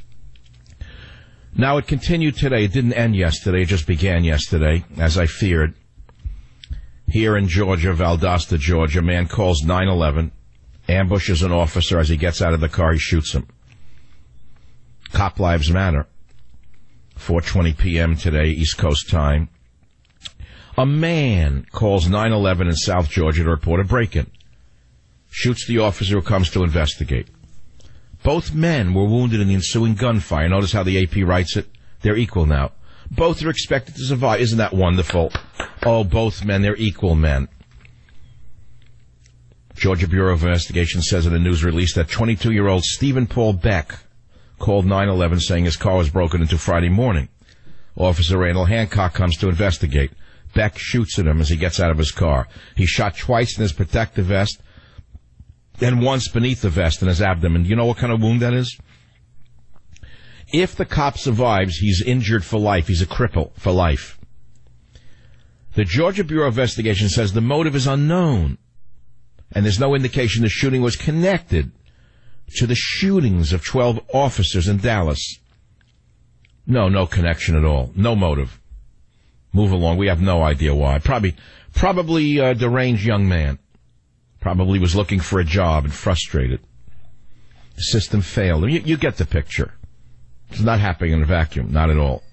Now, it continued today. It didn't end yesterday. It just began yesterday, as I feared. Here in Georgia, Valdosta, Georgia, a man calls nine one one, ambushes an officer. As he gets out of the car, he shoots him. Cop lives matter. four twenty p.m. today, East Coast time. A man calls nine one one in South Georgia to report a break-in. Shoots the officer who comes to investigate. Both men were wounded in the ensuing gunfire. Notice how the A P writes it. They're equal now. Both are expected to survive. Isn't that wonderful? Oh, both men, they're equal men. Georgia Bureau of Investigation says in a news release that twenty-two-year-old Stephen Paul Beck called nine one one saying his car was broken into Friday morning. Officer Randall Hancock comes to investigate. Beck shoots at him as he gets out of his car. He shot twice in his protective vest and once beneath the vest in his abdomen. Do you know what kind of wound that is? If the cop survives, he's injured for life. He's a cripple for life. The Georgia Bureau of Investigation says the motive is unknown, and there's no indication the shooting was connected to the shootings of twelve officers in Dallas. No, no connection at all. No motive. Move along. We have no idea why. Probably, probably a deranged young man. Probably was looking for a job and frustrated. The system failed. You, you get the picture. It's not happening in a vacuum. Not at all.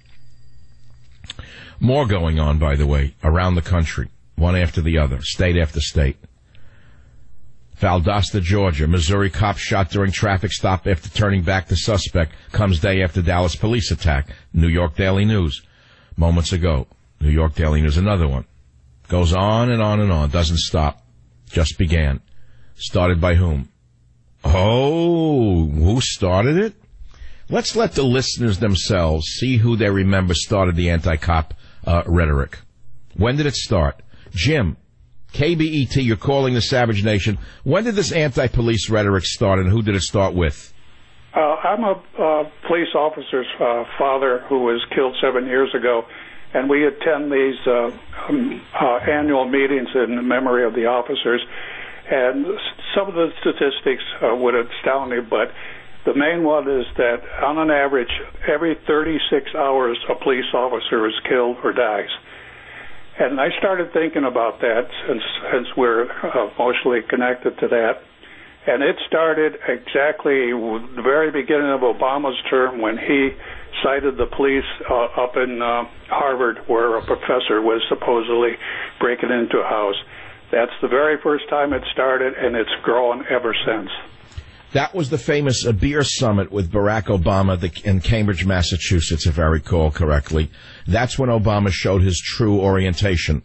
More going on, by the way, around the country. One after the other. State after state. Valdosta, Georgia. Missouri cop shot during traffic stop after turning back the suspect. Comes day after Dallas police attack. New York Daily News. Moments ago. New York Daily News. Another one. Goes on and on and on. Doesn't stop. Just began. Started by whom? Oh, who started it? Let's let the listeners themselves see who they remember started the anti-cop uh, rhetoric. When did it start? Jim, K B E T, you're calling the Savage Nation. When did this anti-police rhetoric start, and who did it start with? Uh, I'm a uh, police officer's uh, father who was killed seven years ago, and we attend these uh, um, uh, annual meetings in memory of the officers. And some of the statistics uh, would astound me, but the main one is that on an average, every thirty-six hours, a police officer is killed or dies. And I started thinking about that since, since we're uh, emotionally connected to that. And it started exactly the very beginning of Obama's term when he cited the police uh, up in uh, Harvard where a professor was supposedly breaking into a house. That's the very first time it started, and it's grown ever since. That was the famous uh, beer summit with Barack Obama the, in Cambridge, Massachusetts, if I recall correctly. That's when Obama showed his true orientation.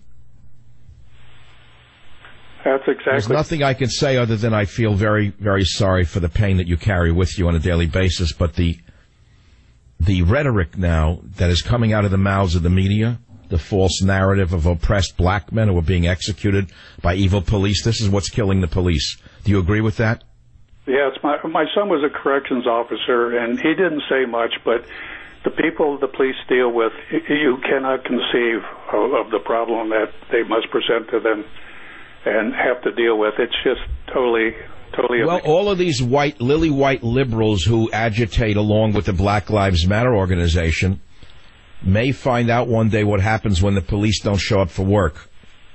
That's exactly. There's nothing I can say other than I feel very, very sorry for the pain that you carry with you on a daily basis. But the the rhetoric now that is coming out of the mouths of the media, the false narrative of oppressed black men who are being executed by evil police, this is what's killing the police. Do you agree with that? Yes, my my son was a corrections officer, and he didn't say much, but the people the police deal with, you cannot conceive of, of the problem that they must present to them and have to deal with. It's just totally, totally... Well, all of these white, lily-white liberals who agitate along with the Black Lives Matter organization may find out one day what happens when the police don't show up for work.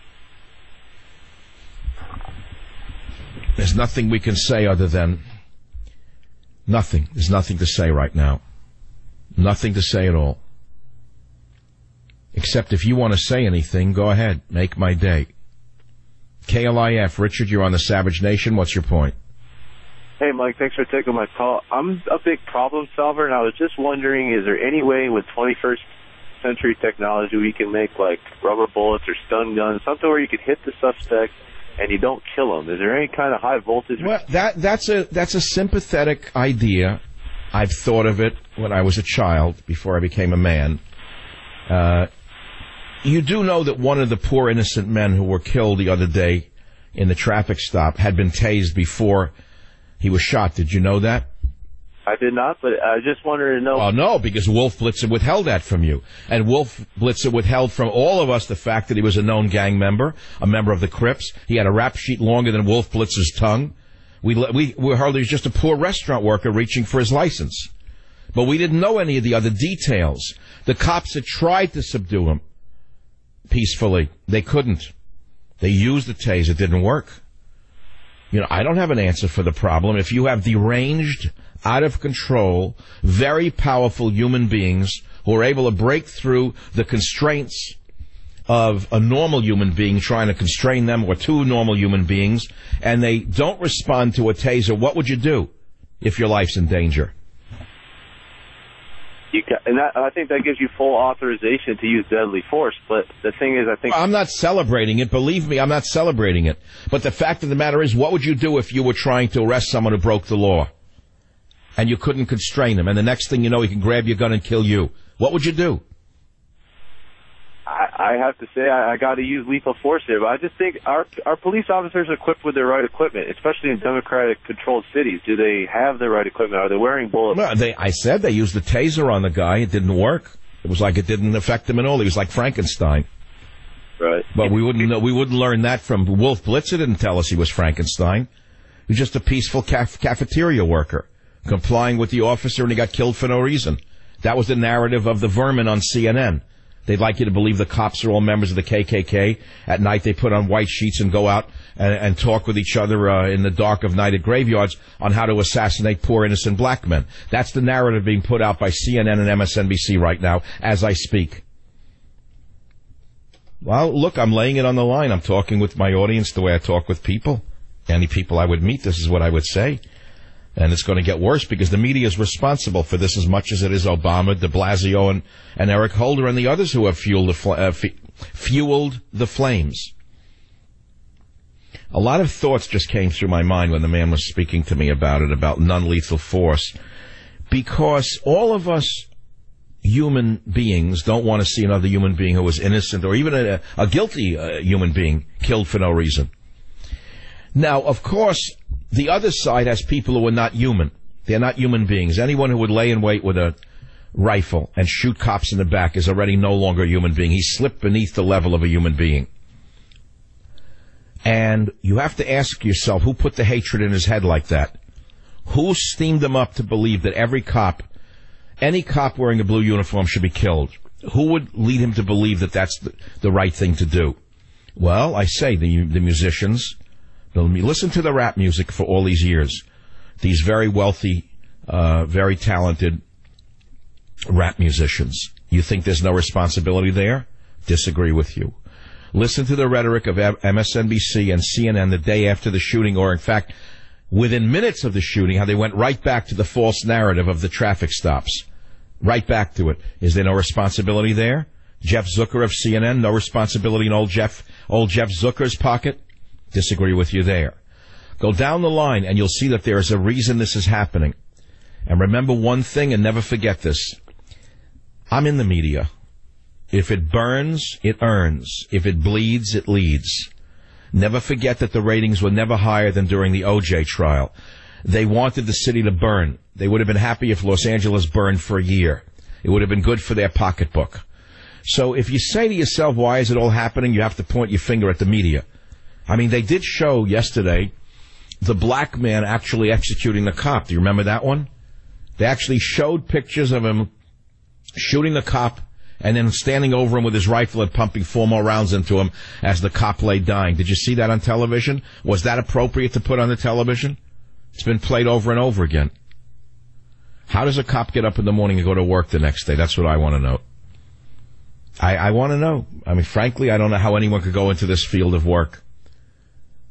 There's nothing we can say other than nothing. There's nothing to say right now. Nothing to say at all. Except if you want to say anything, go ahead. Make my day. K L I F. Richard, you're on the Savage Nation. What's your point? Hey, Mike, thanks for taking my call. I'm a big problem solver, and I was just wondering, is there any way with twenty-first century technology we can make, like, rubber bullets or stun guns, something where you could hit the suspect and you don't kill him? Is there any kind of high voltage? Well, that that's a that's a sympathetic idea. I've thought of it when I was a child, before I became a man. Uh, you do know that one of the poor innocent men who were killed the other day in the traffic stop had been tased before he was shot. Did you know that? I did not, but I just wanted to know. Oh, no, because Wolf Blitzer withheld that from you. And Wolf Blitzer withheld from all of us the fact that he was a known gang member, a member of the Crips. He had a rap sheet longer than Wolf Blitzer's tongue. We, we, we heard he was just a poor restaurant worker reaching for his license. But we didn't know any of the other details. The cops had tried to subdue him peacefully. They couldn't. They used the taser. It didn't work. You know, I don't have an answer for the problem. If you have deranged, out of control, very powerful human beings who are able to break through the constraints of a normal human being trying to constrain them, or two normal human beings, and they don't respond to a taser, what would you do if your life's in danger? You got, and that, I think that gives you full authorization to use deadly force. But the thing is, I think... I'm not celebrating it. Believe me, I'm not celebrating it. But the fact of the matter is, what would you do if you were trying to arrest someone who broke the law and you couldn't constrain him, and the next thing you know, he can grab your gun and kill you? What would you do? I, I have to say, I, I got to use lethal force here. But I just think our our police officers are equipped with the right equipment, especially in Democratic-controlled cities. Do they have the right equipment? Are they wearing bullets? Well, they, I said they used the taser on the guy. It didn't work. It was like it didn't affect him at all. He was like Frankenstein. Right. But we wouldn't know, we wouldn't learn that from Wolf Blitzer. Didn't tell us he was Frankenstein. He was just a peaceful caf- cafeteria worker, complying with the officer, and he got killed for no reason. That was the narrative of the vermin on C N N. They'd like you to believe the cops are all members of the K K K. At night, they put on white sheets and go out and, and talk with each other uh, in the dark of night at graveyards on how to assassinate poor innocent black men. That's the narrative being put out by C N N and M S N B C right now as I speak. Well, look, I'm laying it on the line. I'm talking with my audience the way I talk with people. Any people I would meet, this is what I would say. And it's going to get worse because the media is responsible for this as much as it is Obama, de Blasio, and, and Eric Holder, and the others who have fueled the, fl- uh, f- fueled the flames. A lot of thoughts just came through my mind when the man was speaking to me about it, about non-lethal force. Because all of us human beings don't want to see another human being who is innocent, or even a, a guilty uh, human being, killed for no reason. Now, of course, the other side has people who are not human. They're not human beings. Anyone who would lay in wait with a rifle and shoot cops in the back is already no longer a human being. He's slipped beneath the level of a human being. And you have to ask yourself, who put the hatred in his head like that? Who steamed him up to believe that every cop, any cop wearing a blue uniform should be killed? Who would lead him to believe that that's the, the right thing to do? Well, I say the, the musicians. Listen to the rap music for all these years. These very wealthy, uh, very talented rap musicians. You think there's no responsibility there? Disagree with you. Listen to the rhetoric of M S N B C and C N N the day after the shooting, or in fact, within minutes of the shooting, how they went right back to the false narrative of the traffic stops. Right back to it. Is there no responsibility there? Jeff Zucker of C N N, no responsibility in old Jeff, old Jeff Zucker's pocket? Disagree with you there. Go down the line and you'll see that there is a reason this is happening. And remember one thing and never forget this. I'm in the media. If it burns, it earns. If it bleeds, it leads. Never forget that the ratings were never higher than during the O J trial. They wanted the city to burn. They would have been happy if Los Angeles burned for a year. It would have been good for their pocketbook. So if you say to yourself, why is it all happening, you have to point your finger at the media. I mean, they did show yesterday the black man actually executing the cop. Do you remember that one? They actually showed pictures of him shooting the cop and then standing over him with his rifle and pumping four more rounds into him as the cop lay dying. Did you see that on television? Was that appropriate to put on the television? It's been played over and over again. How does a cop get up in the morning and go to work the next day? That's what I want to know. I, I want to know. I mean, frankly, I don't know how anyone could go into this field of work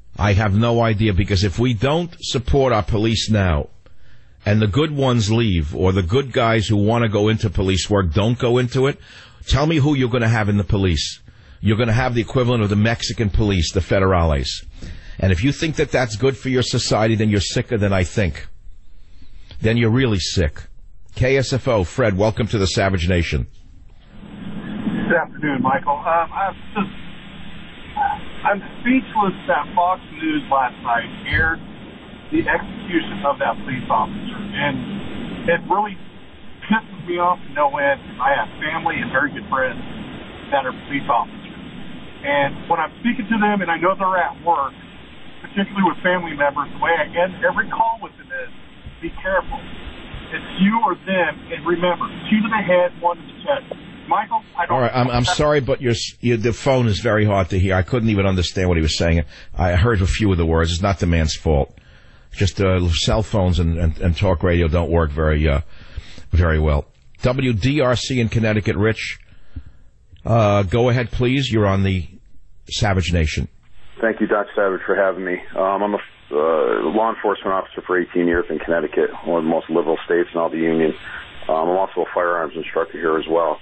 I have no idea, because if we don't support our police now, and the good ones leave, or the good guys who want to go into police work don't go into it, tell me who you're going to have in the police. You're going to have the equivalent of the Mexican police, the federales. And if you think that that's good for your society, then you're sicker than I think. Then you're really sick. K S F O, Fred, welcome to the Savage Nation. Good afternoon, Michael. Um, I'm just, I'm speechless that Fox News last night aired the execution of that police officer, and it really pisses me off to no end. I have family and very good friends that are police officers, and when I'm speaking to them, and I know they're at work, particularly with family members, the way I end every call with them is, be careful. It's you or them, and remember, two to the head, one to the chest. Michael, I don't... All right, I'm, I'm sorry, but your, your, the phone is very hard to hear. I couldn't even understand what he was saying. I heard a few of the words. It's not the man's fault. Just uh, cell phones and, and, and talk radio don't work very uh, very well. W D R C in Connecticut, Rich. Uh, go ahead, please. You're on the Savage Nation. Thank you, Doctor Savage, for having me. Um, I'm a uh, law enforcement officer for eighteen years in Connecticut, one of the most liberal states in all the union. Um, I'm also a firearms instructor here as well.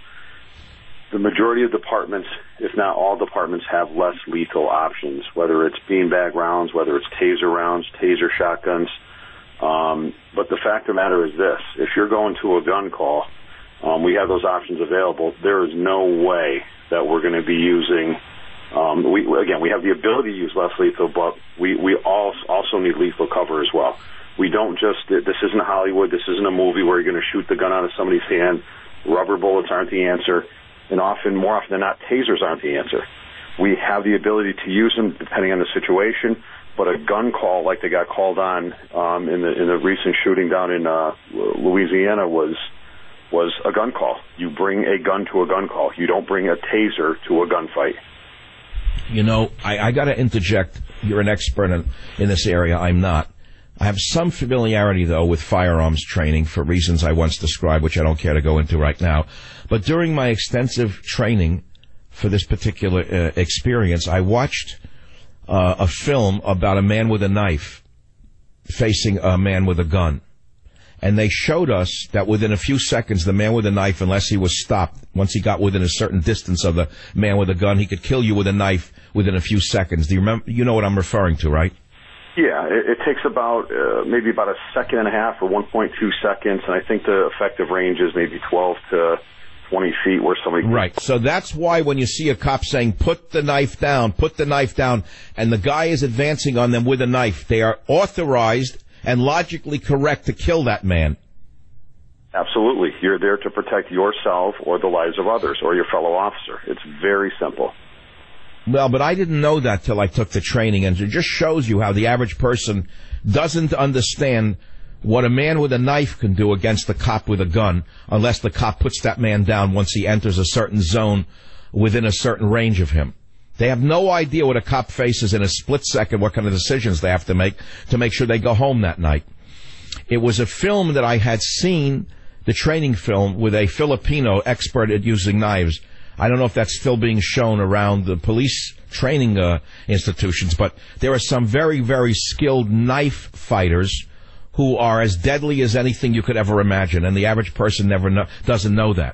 The majority of departments, if not all departments, have less lethal options, whether it's beanbag rounds, whether it's taser rounds, taser shotguns. Um, but the fact of the matter is this. If you're going to a gun call, um, we have those options available. There is no way that we're going to be using... Um, we, again, we have the ability to use less lethal, but we, we all also need lethal cover as well. We don't just... This isn't Hollywood. This isn't a movie where you're going to shoot the gun out of somebody's hand. Rubber bullets aren't the answer. And often, more often than not, tasers aren't the answer. We have the ability to use them depending on the situation, but a gun call like they got called on um, in the in the recent shooting down in uh, Louisiana was was a gun call. You bring a gun to a gun call. You don't bring a taser to a gunfight. You know, I, I got to interject. You're an expert in, in this area. I'm not. I have some familiarity, though, with firearms training for reasons I once described, which I don't care to go into right now. But during my extensive training for this particular uh, experience, I watched uh, a film about a man with a knife facing a man with a gun. And they showed us that within a few seconds, the man with a knife, unless he was stopped, once he got within a certain distance of the man with a gun, he could kill you with a knife within a few seconds. Do you remember? You know what I'm referring to, right? Yeah, it, it takes about uh, maybe about a second and a half or one point two seconds, and I think the effective range is maybe twelve to twenty feet where somebody... Right, so that's why when you see a cop saying, put the knife down, put the knife down, and the guy is advancing on them with a knife, they are authorized and logically correct to kill that man. Absolutely. You're there to protect yourself or the lives of others or your fellow officer. It's very simple. Well, but I didn't know that till I took the training, and it just shows you how the average person doesn't understand what a man with a knife can do against the cop with a gun, unless the cop puts that man down once he enters a certain zone within a certain range of him. They have no idea what a cop faces in a split second, what kind of decisions they have to make to make sure they go home that night. It was a film that I had seen, the training film, with a Filipino expert at using knives. I don't know if that's still being shown around the police training uh, institutions, but there are some very, very skilled knife fighters who are as deadly as anything you could ever imagine, and the average person never know, doesn't know that.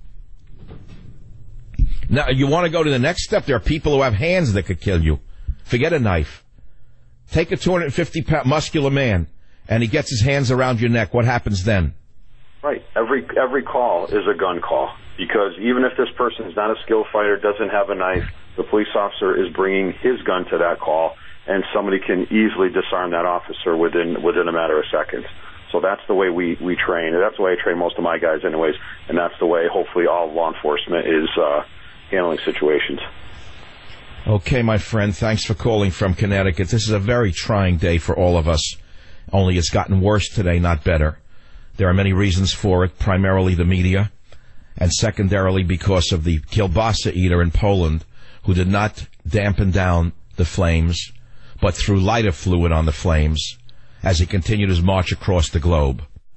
Now, you want to go to the next step? There are people who have hands that could kill you. Forget a knife. Take a two hundred fifty pound muscular man, and he gets his hands around your neck. What happens then? Right. Every every call is a gun call, because even if this person is not a skilled fighter, doesn't have a knife, the police officer is bringing his gun to that call, and somebody can easily disarm that officer within within a matter of seconds. So that's the way we, we train. That's the way I train most of my guys anyways, and that's the way hopefully all law enforcement is uh, handling situations. Okay, my friend, thanks for calling from Connecticut. This is a very trying day for all of us, only it's gotten worse today, not better. There are many reasons for it, primarily the media, and secondarily because of the kielbasa eater in Poland who did not dampen down the flames, but threw lighter fluid on the flames as he continued his march across the globe.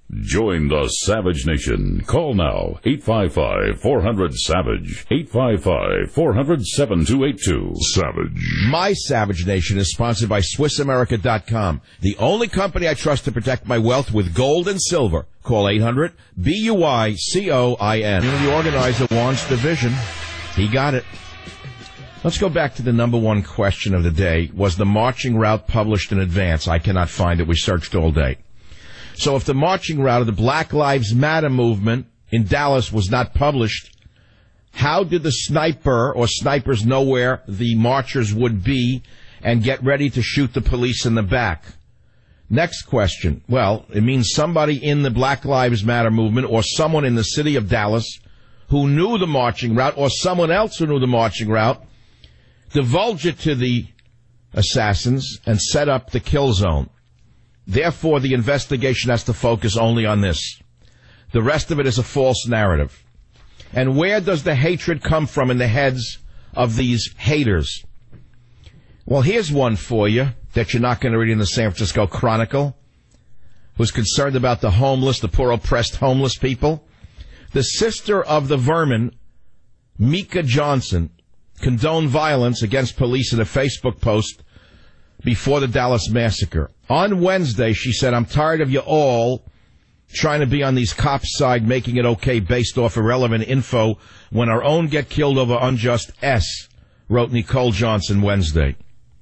Join the Savage Nation. Call now, eight five five, four hundred, SAVAGE, eight five five, four hundred, seven two eight two. Savage. My Savage Nation is sponsored by Swiss America dot com, the only company I trust to protect my wealth with gold and silver. Call eight hundred, B U I C O I N. Community organizer wants the vision. He got it. Let's go back to the number one question of the day. Was the marching route published in advance? I cannot find it. We searched all day. So if the marching route of the Black Lives Matter movement in Dallas was not published, how did the sniper or snipers know where the marchers would be and get ready to shoot the police in the back? Next question. Well, it means somebody in the Black Lives Matter movement or someone in the city of Dallas who knew the marching route or someone else who knew the marching route divulged it to the assassins and set up the kill zone. Therefore, the investigation has to focus only on this. The rest of it is a false narrative. And where does the hatred come from in the heads of these haters? Well, here's one for you that you're not going to read in the San Francisco Chronicle, who's concerned about the homeless, the poor oppressed homeless people. The sister of the vermin, Mika Johnson, condoned violence against police in a Facebook post before the Dallas massacre. On Wednesday, she said, I'm tired of you all trying to be on these cops' side, making it okay based off irrelevant info when our own get killed over unjust S, wrote Nicole Johnson Wednesday.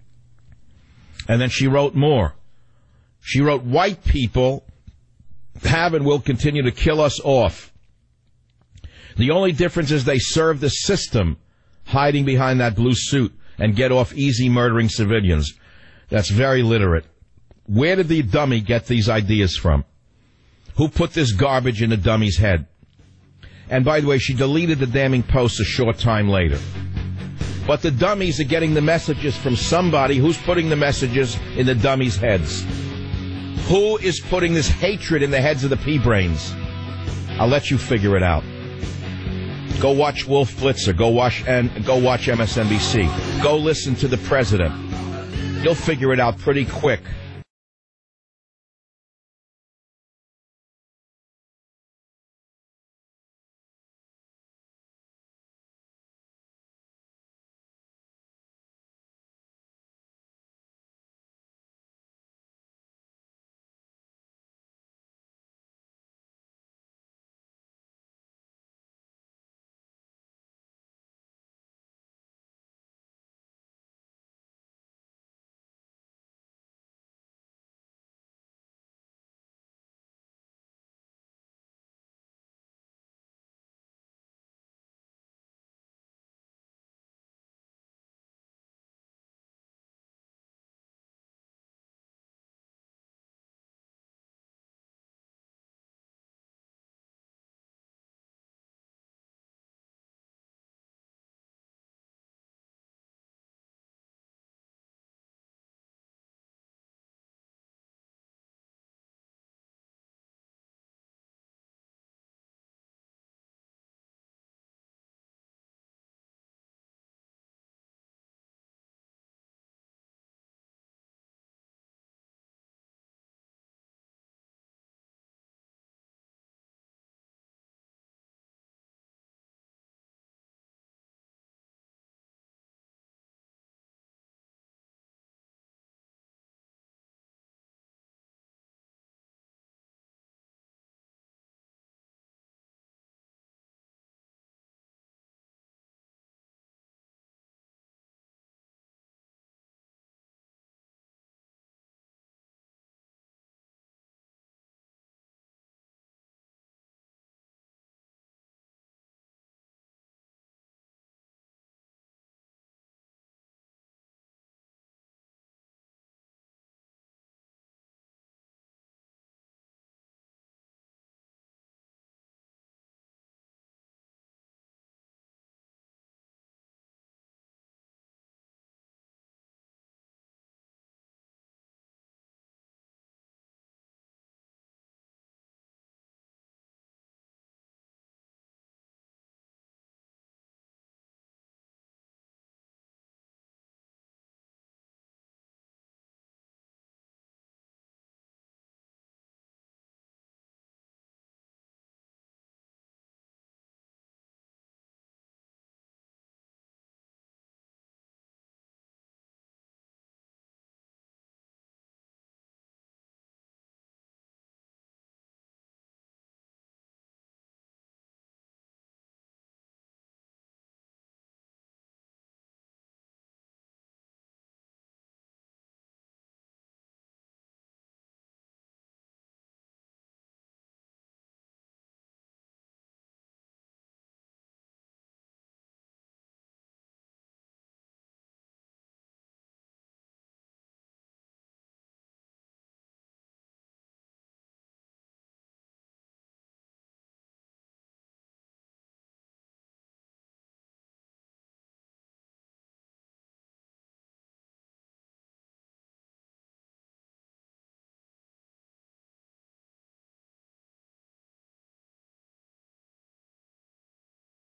And then she wrote more. She wrote, white people have and will continue to kill us off. The only difference is they serve the system, hiding behind that blue suit, and get off easy murdering civilians. That's very literate. Where did the dummy get these ideas from? Who put this garbage in the dummy's head? And by the way, she deleted the damning post a short time later. But the dummies are getting the messages from somebody who's putting the messages in the dummies' heads. Who is putting this hatred in the heads of the pea-brains? I'll let you figure it out. Go watch Wolf Blitzer. Go watch and go watch M S N B C. Go listen to the president. You'll figure it out pretty quick.